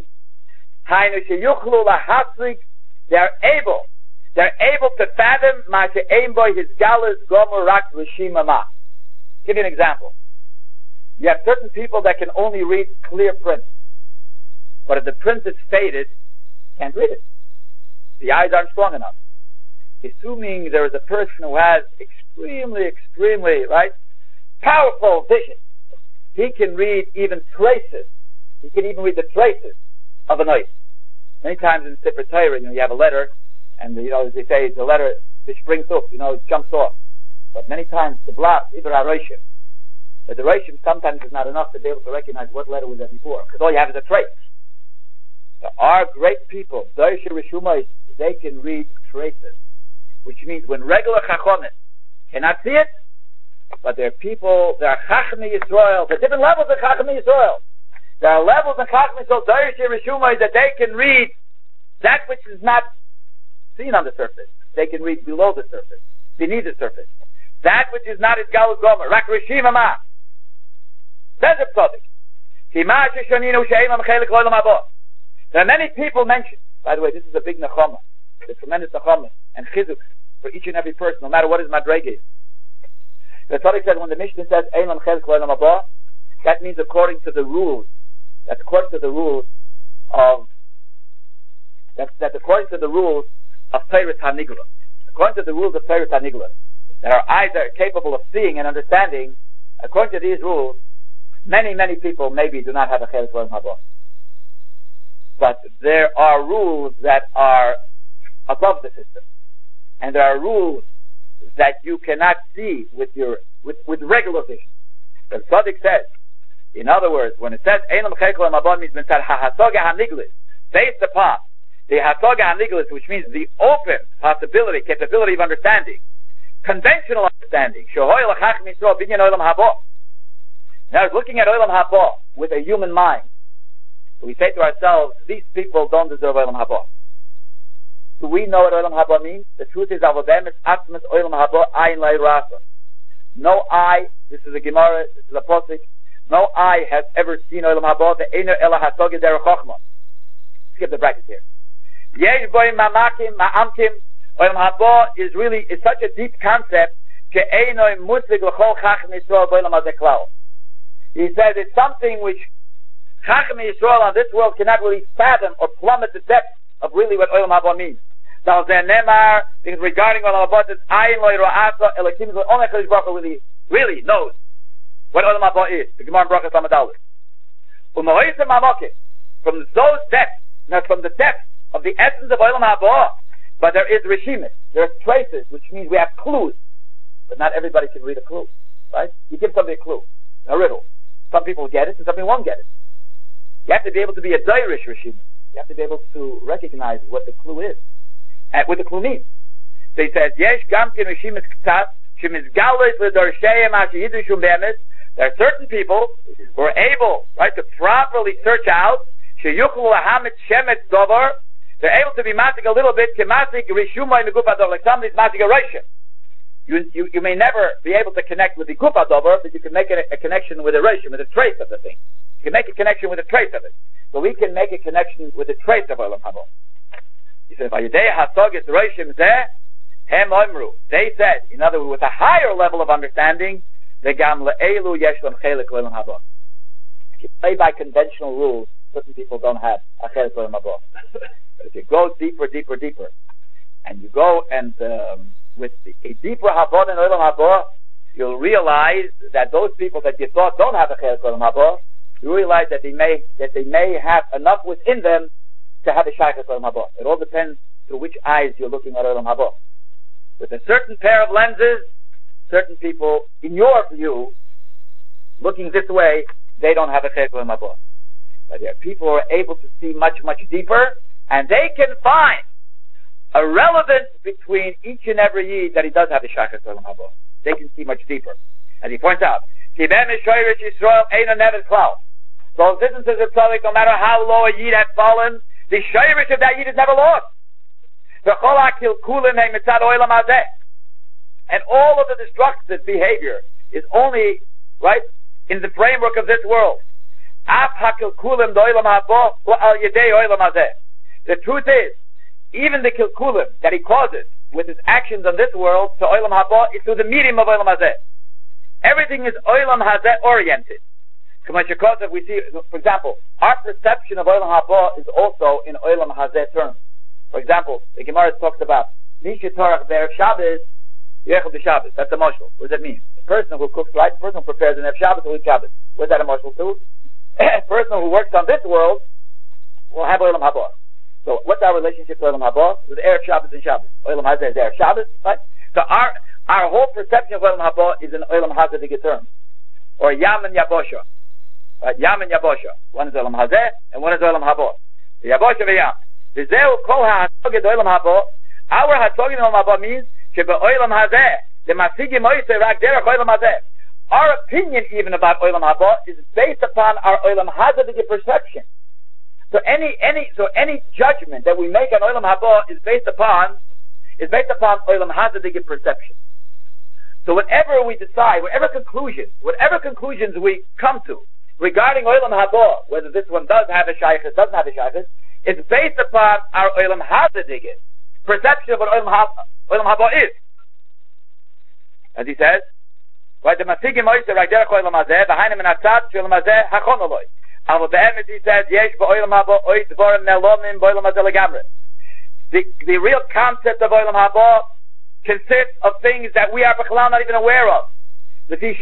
They're able to fathom his galas gomer rak rishima ma. Give you an example. You have certain people that can only read clear print. But if the print is faded, can't read it. The eyes aren't strong enough. Assuming there is a person who has extremely, right, powerful vision, he can read even traces. He can even read the traces of a knife. Many times in Sefer Torah, you have a letter, and as they say, the letter it springs up, it jumps off. But many times the blot, even Aroshim, but the Roshim sometimes is not enough to be able to recognize what letter was there before, because all you have is a trace. There are great people, Dorshe Rishumois, they can read traces, which means when regular Chachomim cannot see it, but there are people, there are Chachmei Yisrael, there are different levels of Chachmei Yisrael. There are levels of Chachmei Yisrael, Dorshe Rishumois, that they can read that which is not seen on the surface. They can read below the surface, beneath the surface. That which is not his Galus Gomer, Rak Rishima Ma. Says a Tzaddik. There are many people mentioned. By the way, this is a big nechama, a tremendous nechama, and chizuk for each and every person, no matter what his madrege is. The Tzaddik said when the Mishnah says Ein Lam Chelik Lo Olam Haba, that means according to the rules. That's according to the rules of that's according to the rules of Torah Tanigla. According to the rules of Torah Tanigla, that our eyes are capable of seeing and understanding. According to these rules, many people maybe do not have a Chelik Lo Olam Haba. But there are rules that are above the system, and there are rules that you cannot see with regular vision. The Tzaddik says, in other words, when it says Ein Lam Chelik Lo Olam Haba, means ha'hasaga ha'niglis, based upon the hasaga ha'niglis, which means the open possibility, capability of understanding, conventional understanding. Shohoy l'chacham Yisrael binyan Olam Haba. Now, looking at Olam Haba with a human mind, we say to ourselves, these people don't deserve Olam Haba. Do we know what Olam Haba means? The truth is, Avodem is Atmas Olam Haba Ayin Lai Rasa. No eye, this is a Gemara, this is a Posik, no eye has ever seen Olam Haba, the Einer Ela Hasoge Derech Chochma. Skip the brackets here. Yesh Boim Mamakim, Ma'amkim, Olam Haba is such a deep concept, She'einoi Mutzig L'chol Chacham Yisrael Boilam Hazeh Klal. He says it's something which Chacham Yisrael on this world cannot really fathom or plummet the depth of really what Olam Haba means. Now, because regarding Olam Haba, it's Ayin Lo Yira'asa Elokim, only HaKadosh Baruch Hu really knows what Olam Haba is. The Gemara in Brachas Lamed Aleph. From those depths, not from the depths of the essence of Olam Haba, but there is Rishimis, there are traces, which means we have clues, but not everybody can read a clue, right? You give somebody a clue, a riddle. Some people get it, and some people won't get it. You have to be able to be a Dairish Rishimis. You have to be able to recognize what the clue is, and what the clue means. So he says, Yesh Gamkin Rishimis K'tas, Shemizgalos L'Dorsheyem Ashihidu Shum Be'emes. There are certain people who are able, right, to properly search out, Sheyuchlu Lahamet Shemet Dovar. They're able to be masig a little bit, Kemasig Rishumay Meguf Adov, like somebody's masig a Rishim. You may never be able to connect with the Guf Adover, but you can make a connection with a Rishim, with a trace of the thing. You can make a connection with a trace of it. So we can make a connection with a trace of Olam Haba. He said, Vayidei Hasogis Rishim Zeh, Hem Omru. They said, in other words, with a higher level of understanding, Vegam Le'elu Yeshlam Chelik Olam Haba. If you play by conventional rules, certain people don't have a Chelik Olam Haba. But if you go deeper, and you go and with a deeper Havon in Olam Haba, you'll realize that those people that you thought don't have a Chelik Olam Haba, you realize that they may have enough within them to have a Shaykhus Olam Haba. It all depends through which eyes you're looking at Olam Haba. With a certain pair of lenses, certain people, in your view, looking this way, they don't have a Chelik Olam Haba. But there are people who are able to see much deeper, and they can find a relevance between each and every Yid that he does have a Shaykhus Olam Haba. They can see much deeper. As he points out, so this is the Tzaddik, no matter how low a Yid had fallen, the Shayrish of that Yid is never lost. And all of the destructive behavior is only, right, in the framework of this world. The truth is, even the kilkulim that he causes with his actions on this world to Olam Haba is through the medium of Olam Hazeh. Everything is Olam Hazeh oriented. We see, for example, our perception of Olam Haba is also in Olam Hazeh terms. For example, the Gemara talks about Misha Torah Be'er Shabbos, Yechel B'Shabbos. That's a mashal. What does that mean? The person who cooks right, the person who prepares an Erev Shabbos will eat Shabbos. What is that a mashal to? A person who works on this world will have Olam Haba. So what's our relationship to Olam Haba? With Erev Shabbos and Shabbos. Olam Hazeh is Erev Shabbos, right? So our whole perception of Olam Haba is in Olam Hazeh terms. Or Yam and Yabosha. Right? Yam and Yabosha. One is Olam Hazeh and one is Olam Haba. Yabosha ve'Yam. V'zeu kol ha'asoged Olam Haba. Our hasoged Olam Haba means sheba Olam Hazeh the Masigi Moisei rak derech Olam Hazeh. Our opinion even about Olam Haba is based upon our Olam Hazeh perception. So any judgment that we make on Olam Haba is based upon Olam Hazeh perception. So whatever we decide, whatever conclusions we come to regarding Olam Haba, whether this one does have a shaykhis, doesn't have a shaykhis, is based upon our Olam Haba perception of what Olam Haba is. As he says, right, the Masigim Oiseh right there Olam Hazeh, v'hainu min hatzad sh'Olam Hazeh hachon aloi. Aber be'emes he says, yesh b'Olam Haba ois dvorim nelomim b'Olam Hazeh legamre. The real concept of Olam Haba consists of things that we are not even aware of. Because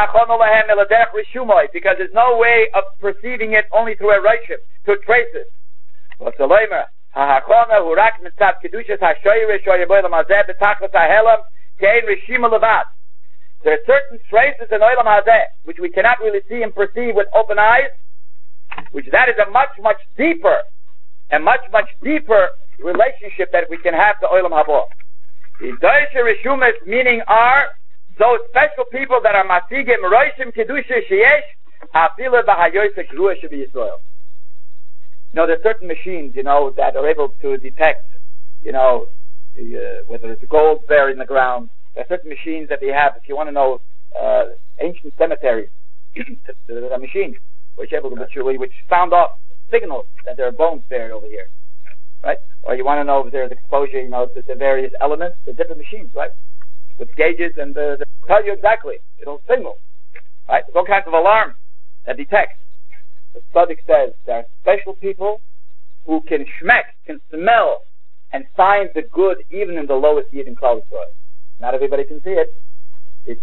there's no way of perceiving it only through a reishim, to trace it. There are certain traces in Olam Hazeh which we cannot really see and perceive with open eyes, which that is a much, much deeper relationship that we can have to Olam Haba. The Doisha Rishumas meaning are those special people that are Masigim Roishim Kedusha Sheyesh Afila Bahayoysa Grua Shabi Yisrael. There's certain machines, that are able to detect, whether it's gold buried in the ground. There are certain machines that they have, if you want to know ancient cemeteries, there's a machine which found off signals that there are bones buried over here. Right? Or you want to know if there's exposure, to the various elements, the different machines, right? With gauges, and they'll tell you exactly. It'll signal. Right? There's all kinds of alarms that detect. The Tzaddik says there are special people who can smell, and find the good even in the lowest Yid in Klal Yisrael. Not everybody can see it. It's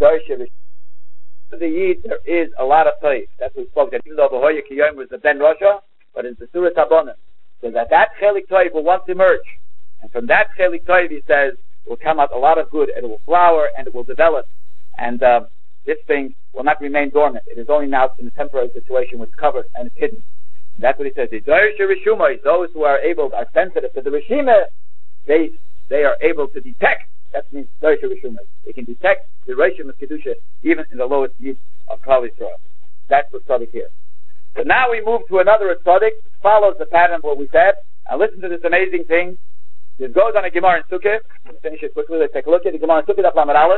the Yid, there is a lot of faith. That's what we spoke. That even though Behoya Kiyom was the Ben Rosha, but it's the Surah Tabonim. So that Chelik Toiv will once emerge. And from that Chelik Toiv, he says, will come out a lot of good, and it will flower, and it will develop. And this thing will not remain dormant. It is only now in a temporary situation which is covered and it's hidden. And that's what he says. The Doisha Rishumah, those who are sensitive to the Rishimah, they are able to detect. That means Doisha Rishumah. They can detect the Rishim of Kedusha even in the lowest Yid of Klal Yisrael. That's the Tzaddik here. So now we move to another Tzaddik. This follows the pattern of what we said. And listen to this amazing thing. This goes on a Gemara in Sukkah. Let's finish it quickly. Let's take a look at the Gemara in Sukkah, Lamed Aleph.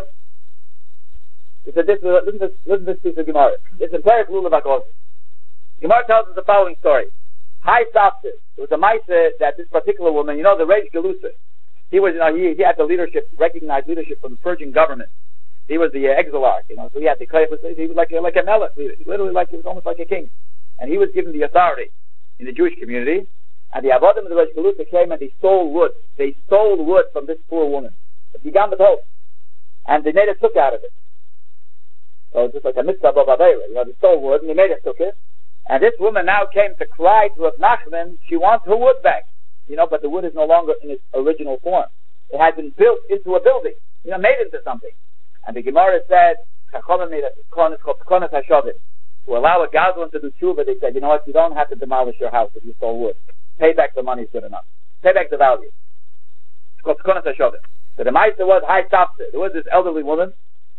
Listen to this piece of Gemara. It's in Perek Lulav HaKos. Gemara tells us the following story. High Saftis. It was a Maisa that this particular woman, the Reish Galusa, he was, he had the leadership, recognized leadership from the Persian government. He was the exilarch, so he had the he was like a melech leader. He literally he was almost like a king. And he was given the authority in the Jewish community. And the Avodim of the Reish Galusa came and they stole wood. They stole wood from this poor woman. But began the whole. And they made a sukkah out of it. So it's just like a mitzvah of Aveira. They stole wood and they made a sukkah. And this woman now came to cry to Rav Nachman, she wants her wood back. But the wood is no longer in its original form. It had been built into a building, made into something. And the Gemara said, Chachamim made a called Tkonas HaShavim. To allow a Gazlan to do tshuva, they said, you don't have to demolish your house if you stole wood. Pay back the money is good enough. Pay back the value. It's called Tkonas HaShavim. So the Meister was high Tafsir. There was this elderly woman.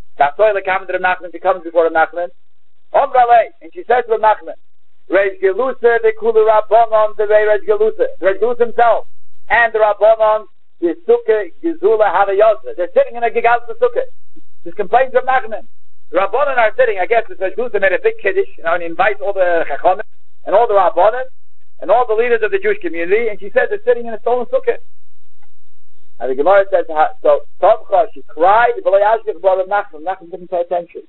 She comes before Rav Nachman. And she says to Rav Nachman, Reish Galusa, the Kulu Rabbanon, the Reish Galusa. The Reish Galusa himself. And the Rabbanon, the Sukkah, Gizula, Havayosah. They're sitting in a Gigalsa Sukkah. This complains of Nachman. The Rabbanon are sitting, I guess, the Reish Galusa made a big Kiddush, and invites all the Chachamim, and all the Rabbanon, and all the leaders of the Jewish community, and she says they're sitting in a stolen Sukkah. And the Gemara says, so Tovcha, she cried, Nachman didn't pay attention.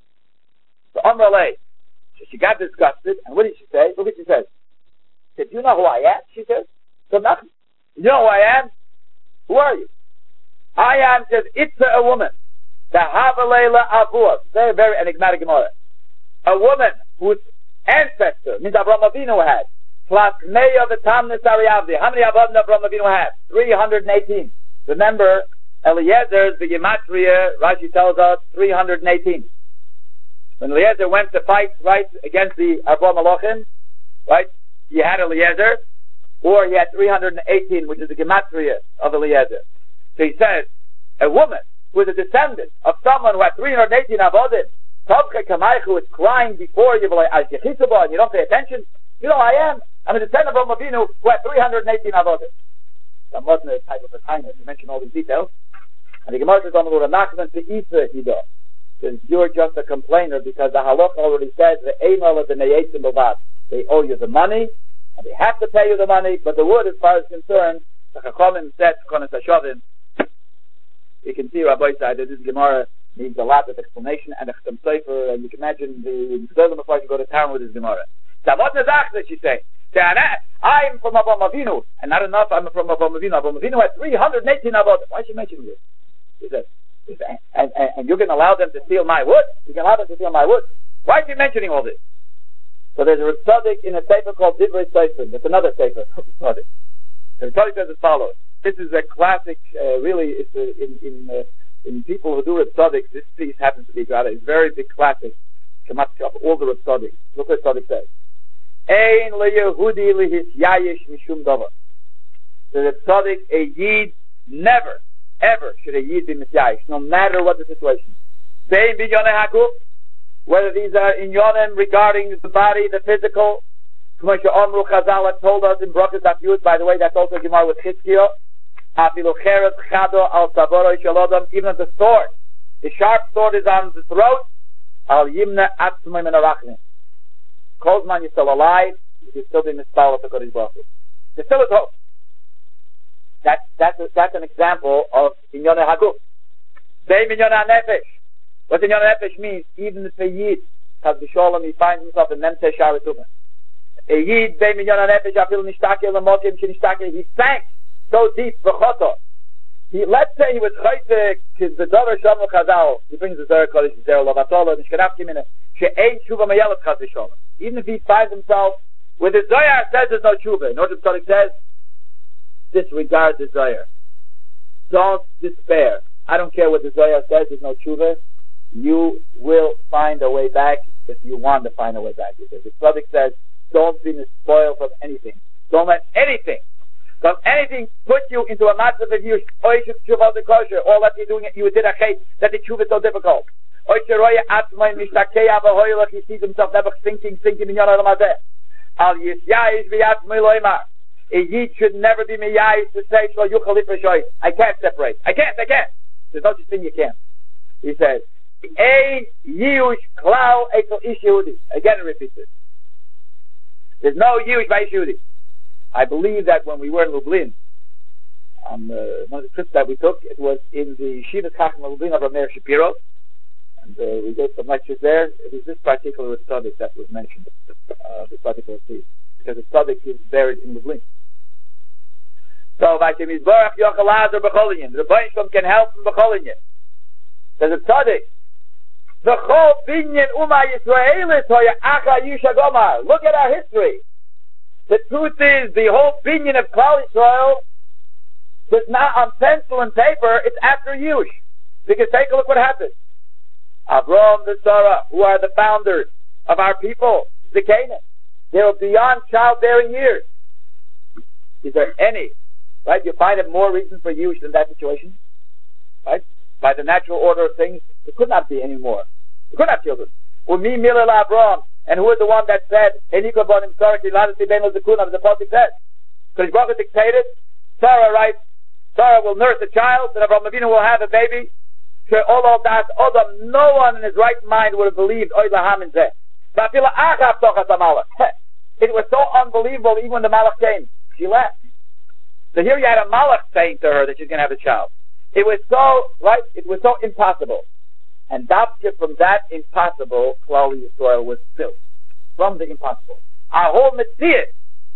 So Amralei, so she got disgusted, and what did she say? Look what she says. She said, do you know who I am? She says, so Nachman, you know who I am? Who are you? I am, says, it's a woman. The Havalela Avua. Very, very enigmatic Gemara. A woman whose ancestor, means Avraham Avinu had, plus Meya V'Tamnes Ariavdi. How many Avram Avraham Avinu had? 318. Remember, Eliezer's the Gematria, Rashi tells us, 318. When Eliezer went to fight, right, against the Avraham Malachim, right, he had Eliezer, or he had 318, which is the Gematria of Eliezer. So he says, a woman who is a descendant of someone who had 318 Avodim, Tovcha Kamaichu is crying before you, and you don't pay attention. You know I am. I'm a descendant of Avinu who had 318 Avodim. That wasn't a type of a kindness to mention all these details. And the Gemara says on the Lord of Nachman to Isa Ida. Says, you're just a complainer because the halacha already says the einol of the neyetzim bavad. They owe you the money, and they have to pay you the money, but the wood, as far as concerned, the Chachamim said, you can see Rabbi said that this Gemara needs a lot of explanation and a Chasam Sofer, and you can imagine the Gedolim before you go to town with this Gemara. So what is that she say? I'm from Avraham Avinu, and not enough, I'm from Avraham Avinu. Avraham Avinu had 318 avodim. Why is she mentioning this? He said, and you're going to allow them to steal my wood? You can allow them to steal my wood? Why is he mentioning all this? So there's a tzaddik in a sefer called Divrei Sefer. That's another sefer of the tzaddik. The tzaddik says as follows. This is a classic, really, it's in people who do Reb Tzaddik, this piece happens to be a very big classic. Of all the Reb Tzaddik. Look what Tzaddik says. Ein leYehudi lehisyayish mishum davar. The Reb Tzaddik, a Yid, never, ever should a Yid be misyayish, no matter what the situation. Bein b'yonei hakuf, whether these are in yonim regarding the body, the physical. K'moshe Omru Chazal had told us in Brachas Daf Yud, by the way, that's also Gemara with Chizkiah. Afilu cheret chado al savoro shalodam, even if the sword, the sharp sword is on the throat, al yimna atzmai min arachnim. Kozman, you're still alive, you're still being mispal of the Kodesh Baruch Hu. There still is hope. That's an example of Inyone Haguf. Say Inyone HaNefesh. What Inyone HaNefesh means, even if a Yid, Chaz B'Sholem, he finds himself in Memte Shar Etuma. A Yid, Say Inyone HaNefesh, Afil Nishtake, Lemokim, Shinishtake, he sank so deep, V'choto. Let's say he was Chayte, Kiz B'Dover Shalom Chazal, he brings the Zohar Kodesh, the Zohar Lovatolo, Nishkarav Kimine, She'ein Tshuva Mayelet Chaz B'Sholem. Even if he finds himself, where the Zohar says there's no Tshuva, Nordin Tzaddik says, disregard the Zohar. Don't despair. I don't care what the Zohar says, there's no Tshuva. You will find a way back if you want to find a way back. Because the Tzaddik says, don't be spoiled from anything. Don't let anything put you into a massive of use. All that you're doing, you did a chait, that the Tshuva is so difficult. He sees himself never thinking in Yonah Lamazeh. Al Yisyayish v'yatzmai loymar. A Yid should never be miyayish to say, I can't separate. I can't. There's no such thing you can't. He says, Ein Yiyush Klau Eitel Ish Yehudi. Again, it repeats it. There's no Yiyush by Ish Yehudi. I believe that when we were in Lublin, on one of the trips that we took, it was in the Yeshiva Chacham Lublin of Rameir Shapiro, and we gave some lectures there. It was this particular tzaddik that was mentioned, this particular piece, because the tzaddik is buried in Lublin. So, Vashem Yisborach Yochel Azar B'cholinyin. The Rebbeinu can help from B'cholinyin. There's a tzaddik. The Chol Binyan Uma Yisraelis Hoya Acha Yusha Gomar. Look at our history. The truth is, the whole Binyan of Klal Yisrael was not on pencil and paper. It's after Yush. Because take a look what happened. Avraham and Sarah, who are the founders of our people, the Canaan, they were beyond childbearing years. Is there any? Right? You find more reason for Yush than that situation? Right? By the natural order of things, there could not be any more. You could have children. Umi Milel Avraham, and who is the one that said, Eniko Bonim Sarah, Kiladati Ben Zakun, as the Prophet said? Because Baruch dictated, Sarah writes, Sarah will nurse a child, and Avraham Avinu will have a baby. No one in his right mind would have believed Oy Laham in Zeh. It was so unbelievable, even when the Malach came, she left. So here you had a Malach saying to her that she's going to have a child. It was so, right, it was so impossible. And from that impossible, Klal Yisrael was built. From the impossible. Our whole Metzias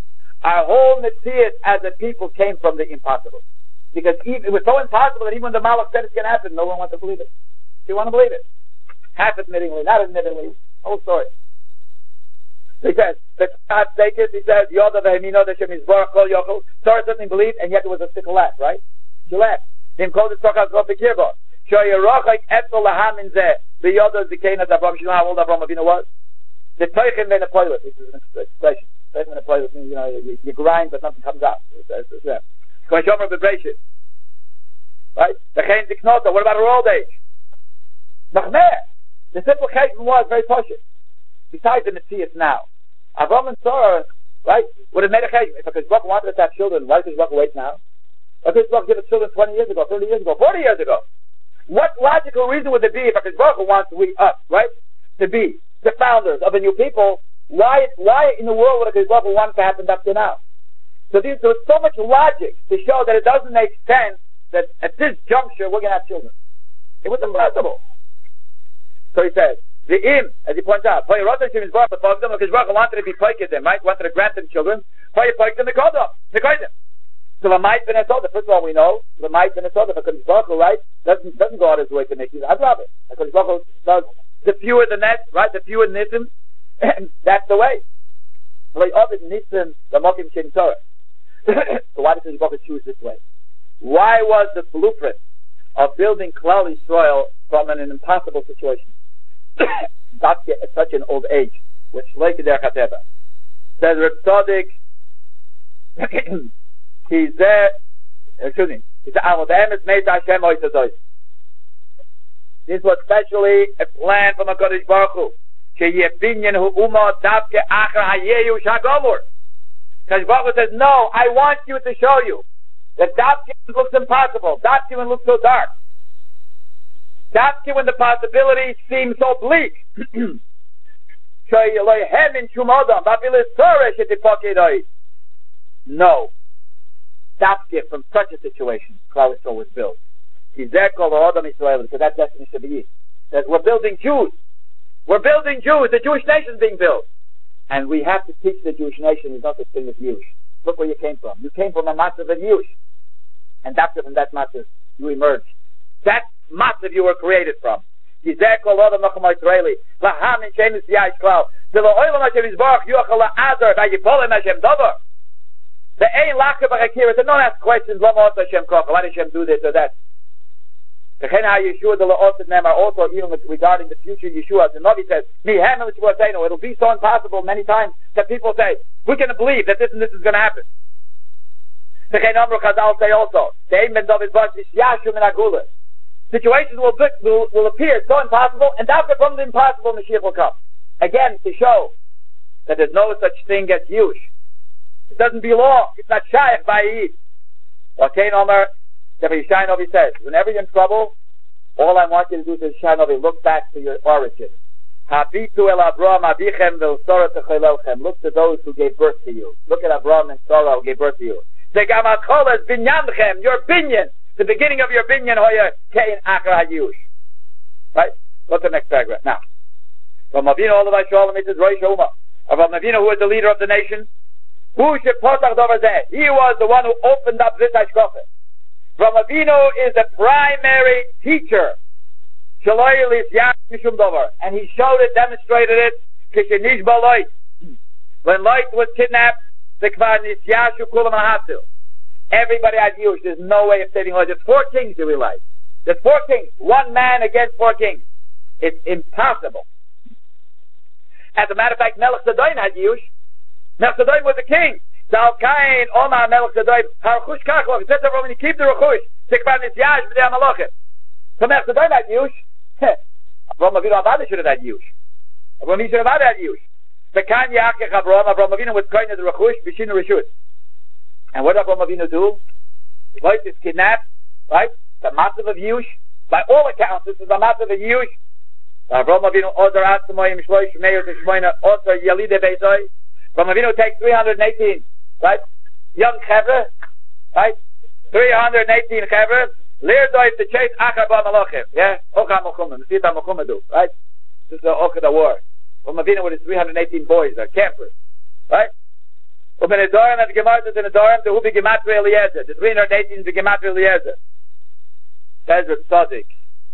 as a people came from the impossible. Because it was so impossible that even when the Malach said it's going to happen, no one wanted to believe it. Do you want to believe it? Half admittingly, not admittingly. Whole story. He says, he says, Yoda v'hemino d'Shem Yisborach kol yochel. Sarah certainly believed, and yet it was a sick laugh, right? She laughed. Him called it Sochas Rof B'Kirbo. Shoyerachik etzel laham in zeh. The Yoda zikena d'Avraham. You know how old Avraham Avinu was? The Teichen ben Apoilis, which is an expression. Teichen ben Apoilis means, you grind, but nothing comes out. K'mashomer b'Breishit. Right? The Chayin Ziknota. What about her old age? Nachmer. The simplification was very poshut. Besides the Metzias now. Avraham and Sarah, right, would have made a cheshbon. If HaKadosh Baruch Hu wanted us to have children, why does HaKadosh Baruch Hu wait now? Why does HaKadosh Baruch Hu give us children 20 years ago, 30 years ago, 40 years ago? What logical reason would there be if HaKadosh Baruch Hu wants us, right, to be the founders of a new people? Why in the world would HaKadosh Baruch Hu want to happen up to now? So there's so much logic to show that it doesn't make sense that at this juncture we're going to have children. It was impossible. So he says, the im, as he points out, HaKadosh Baruch Hu wanted to be poiked them, right? Wanted to grant them children. So Lamait ben Esoda, first of all, we know Lamait ben Esoda, HaKadosh Baruch Hu, right, doesn't go out his way to make these. I'd love it. HaKadosh Baruch Hu does the fewer the net, right? The fewer nisim, and that's the way. So why does HaKadosh Baruch Hu choose this way? Why was the blueprint of building Klal Yisrael from an impossible situation? Not at such an old age, which like der Chateva says Reb Tzaddik, he's there. Excuse me. He said, this was specially a plan from HaKadosh Baruch Hu. HaKadosh Baruch Hu says, no, I want you to show you that Dafke looks impossible. Dafke when it looks so dark. Dafke when the possibilities seem so bleak. No. Dafke from such a situation, Klal Yisrael was built. Because that destiny should be. That we're building Jews. We're building Jews. The Jewish nation is being built. And we have to teach the Jewish nation there's no such thing as Yush. Look where you came from. You came from a massive of Yush. And after from that massive, you emerged. That massive you were created from. The ein lachke b'chakira. Don't ask questions. Why did Hashem do this or that? Also, even regarding the future Yeshua, the Navi says, it'll be so impossible many times that people say, we can believe that this and this is going to happen. Chazal say also, situations will appear so impossible, and after from the impossible, Mashiach will come. Again, to show that there's no such thing as Yush. It doesn't belong. It's not Shaykh by Eid. Okay, Omer, the Yishai Novi says, whenever you're in trouble, all I want you to do is Yishai Novi, look back to your origin. Habitu el Abraham abichem v'sora techelelchem. Look to those who gave birth to you. Look at Abraham and Sarah who gave birth to you. Zegamatcholas binyanchem, your binyan, the beginning of your binyan, hoya kein akra hayush. Right? Look at the next paragraph. Now, from Avinu all of us, Shalom, it says Rosh Uma. From Avinu, who is the leader of the nation, he was the one who opened up this hashkafa. From Avinu is the primary teacher. And he showed it, demonstrated it. When Lot was kidnapped, everybody had used. There's no way of saving Lot. There's 4 kings you realize. There's 4 kings. 1 man against 4 kings. It's impossible. As a matter of fact, Melech Zedon had used. Melech Zedon was a king. Zal Kain, Omar Melech Zedon, Haruchush Kachloch. It says that when you keep the Ruchush, Tikvan Nisyash B'dei HaMalachim. So Melech Zedon had used. Avraham Avinu Avada should have had Yush. Avraham Avinu should have had Yush. Bekan Yaakech Avraham Avinu was going to the Rechush, B'shinu Reshut. And what did Avraham Avinu do? Lot is kidnapped, right? The massive of Yush. By all accounts, this is the massive of Yush. Avraham Avinu Ozer Atzamoyim Shloish Meir Tishmoina Ozer Yalide Beizoi. Avraham Avinu takes 318, right? Young Chevre, right? 318 Chevre. Leardoif to chase Achaba Malachim. Yeah? Ocha Mochumim. Sita Mochumadu. Right? This is the Ocha the war. From Avinu with his 318 boys, are campers. Right? From the Nedorim and the Gematrus in the Nedorim to who be Gematria Eliezer. The 318 is the Gematria Eliezer. Says Reb Tzaddik.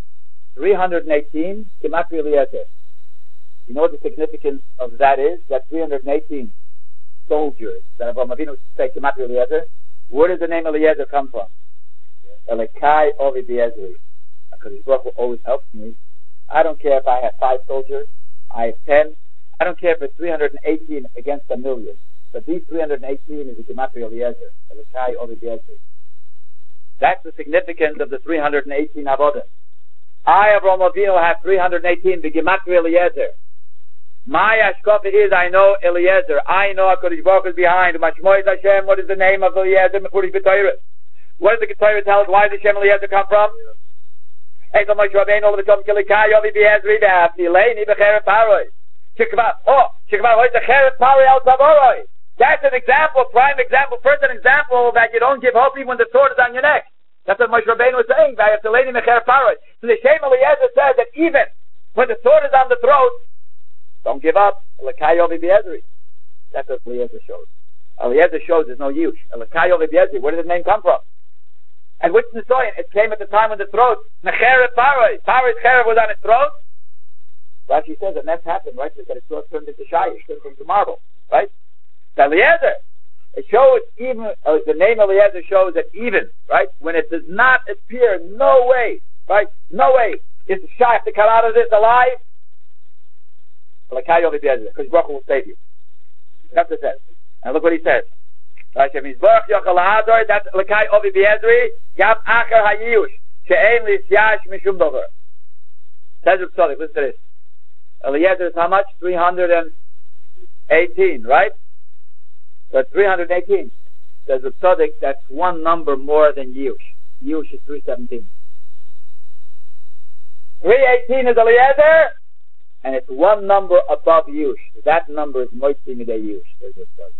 318 Gematria Eliezer. You know what the significance of that is? That 318 soldiers that Avraham Avinu say Gematria Eliezer. Where does the name Eliezer come from? Elikai Ovid Ezri. Because His Baruch always helps me. I don't care if I have 5 soldiers, I have 10. I don't care if it's 318 against 1,000,000. But these 318 is the Gematria Eliezer. Elikai Ovid Ezri. That's the significance of the 318 Avodah. I, Avraham Avinu, have 318 the Gematria Eliezer. My Ashkafa is I know Eliezer. I know HaKadosh Baruch is behind. Mashmoy Hashem. What is the name of Eliezer? Mefurish B'Torah. What does the Torah tell us? Why does Shem Eliezer come from? Hey, so Moshe Rabbeinu all of a sudden Kilikai Yovi Be'ezri Be'afti Leini B'cheret Paroi. Shikva Hoy B'cheret Paroi Al Tavoroi. That's an example, prime example, first an example that you don't give hope even when the sword is on your neck. That's what Moshe Rabbeinu was saying. So the Shem Eliezer says that even when the sword is on the throat, don't give up. Kilikai Yovi Be'ezri. That's what Eliezer shows. Eliezer shows there's no use. Kilikai Yovi Be'ezri. Where did the name come from? And which Nisoyan? It came at the time when the throat, Necheret Paroi. Paroi's Cheret was on its throat. Rashi says that that's happened, right? That its throat turned into shayish, turned into marble, right? The Eliezer, it shows even, the name Eliezer shows that even, right? When it does not appear, no way, right? No way is the shaykh to come out of this alive. Because Baruch will save you. That's what it says. And look what he says. That's Lekai Ovi Be'ezri Gam Acher Hayiyush She'ein L'Isyash Mishum Dover. Says Reb Tzadok, listen to this. Eliezer is how much? 318, right? So 318. Says Reb Tzadok, that's one number more than Yush. Yush is 317. 318 is Eliezer, and it's one number above Yush. That number is Moitzi Midei Yush. Says Reb Tzadok.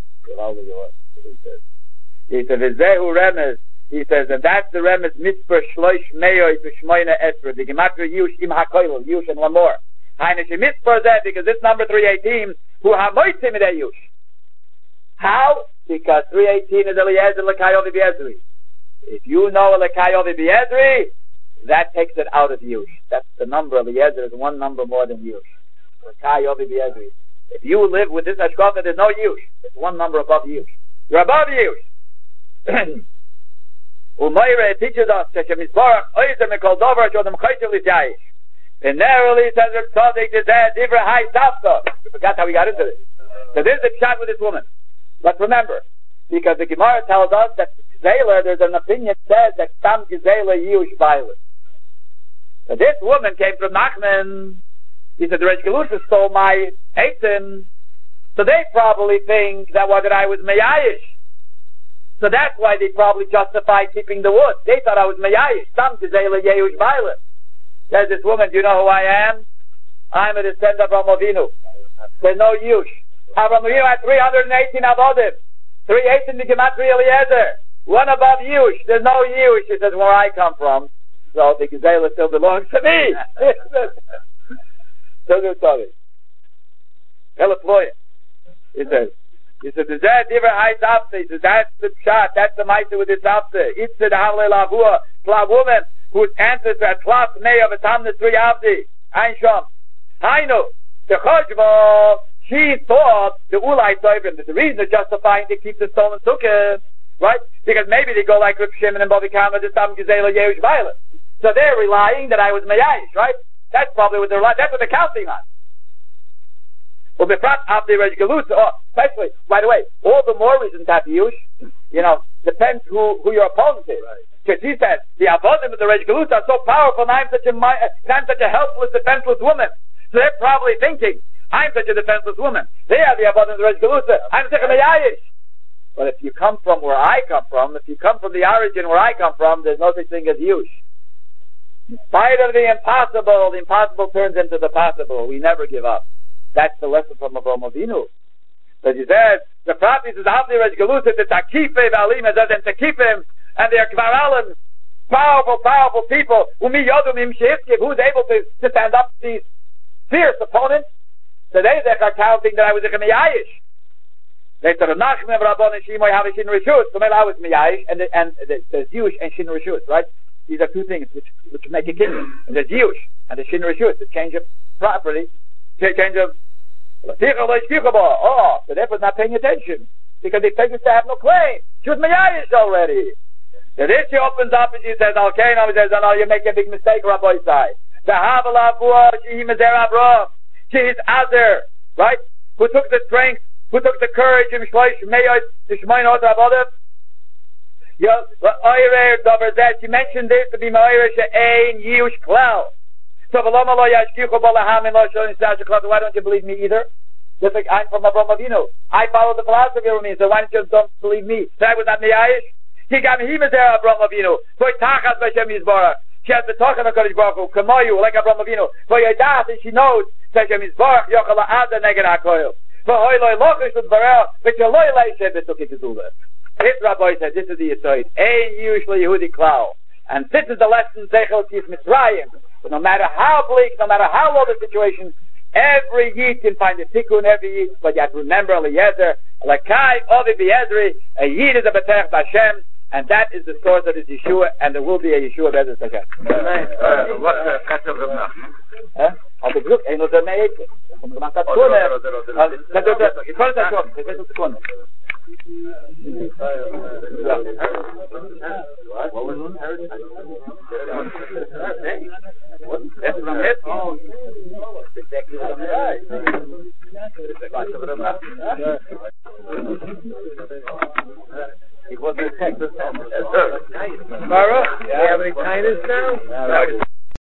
He says, he says, and that's the remes mitzvah shloish meyoi b'shmoina esra, the gematria yush im hakoil, yush and one more. Hainish mitzvah zeh, because this number 318, who hamoitzim idei yush. How? Because 318 is Eliezer Lekai Ovi Be'ezri. If you know Lekai Ovi Be'ezri, that takes it out of yush. That's the number. Eliezer is one number more than yush. Lekai Ovi Be'ezri. If you live with this hashkafa, there's no yush. It's one number above yush. You're above yush. Umayra, it teaches us that Shemizbarach oizer mikol dover shodem chaytiv l'tyayish. And narrowly says Reb Tzadok is that divra hai tafta. We forgot how we got into this. So this is the shot with this woman. But remember, because the Gemara tells us that Gizela, there's an opinion that says that Tam Gizela yush violent. So this woman came from Nachman. He said the Reish Galusha stole my Eitzim. So they probably think that I was Meyayish. So that's why they probably justified keeping the wood. They thought I was Meyayish. Some Tizayla Yehush Violet. Says this woman, do you know who I am? I'm a descendant of Avraham Avinu. There's no Yush. Avraham Avinu had 318 Avodim. 318 the Gematria Eliezer. One above Yush. There's no Yush. He says, where I come from. So the Gizela still belongs to me. So good story. He says, is that diver high after? He says, that's the shot, that's the mitzvah with this after. It's the Havle Lavua, a woman whose ancestors had class may of a Tamna 3 Avdi. Ein Shom. Hainu, the Chojva, she thought the Ulai Toivim, that the reason they're justifying to keep the stolen sukkah, right? Because maybe they go like Reb Shimon and Bobby Kama, the Tam Gizela Yehush Violet. So they're relying that I was Meyayish, right? That's probably what they're like. That's what they're counting on. Well, especially, by the way, all the more reason to have Yush, depends who your opponent is. Because he said, the Avodim of the Reish Galut are so powerful, and I'm such a helpless, defenseless woman. So they're probably thinking, I'm such a defenseless woman. They are the Avodim of the Reish Galut. I'm such a Meyayish. But if you come from where I come from, if you come from the origin where I come from, there's no such thing as Yush. In spite of the impossible turns into the possible. We never give up. That's the lesson from Avraham Avinu. But he says, the prophet is Avnei Reish Galut, the Takife V'alim Ezadem Takifim, and they are Kvaralim, powerful people, who's able to stand up to these fierce opponents. Today they're counting that I was a Meyayish. They said, Nachman Rabban and Shimoy have a Shin Rishus. So maybe I was Meyayish, and there's Jewish and Shin Rishus, right? These are two things which make a kingdom. And there's Jewish, and the Shin Rishus, the change of property, change of so therefore not paying attention. Because they think to have no claim. She was Meyayish already. So this she opens up and she says, okay, now he says, no, you make a big mistake, Rabbi Isai. The Havalavua, she is Azer, right? Who took the strength, who took the courage, and she mentioned this to be Me'oyer She'ein Yush Klal. So why don't you believe me either? Just like I'm from Avraham Avinu. I follow the philosophy of me, so why don't you don't believe me? So I was not Meyayish. She has the talk of HaKadosh Baruch Hu, Kamoyu, like Abraham Avinu. For Yodas, and she knows, Hashem is Baruch, Yochel Ha'ada Neged HaKoyel. For Hoyloi Lochish and Barel, which Eloi Leishe B'Suki Kedula. His rabbi said, this is the Yisoid. Ein usually Yehudi Klau. And this is the lesson, Zeichel Tis Mitzrayim. But no matter how bleak, no matter how low the situation, every Yid can find a tikkun, every Yid, but you have to remember Eliezer, Lakai, Ovi B'Yezri, a Yid is a B'terech B'Hashem, and that is the source of his Yeshua, and there will be a Yeshua B'Ezri Hashem. Hat gesucht, nur der Meike. Und gemacht hat Kunde. Ich wollte das schon, das ist Kunde. What was it? That's from it. Exactly what I'm It wasn't a text. Baruch, do you have any kindness now?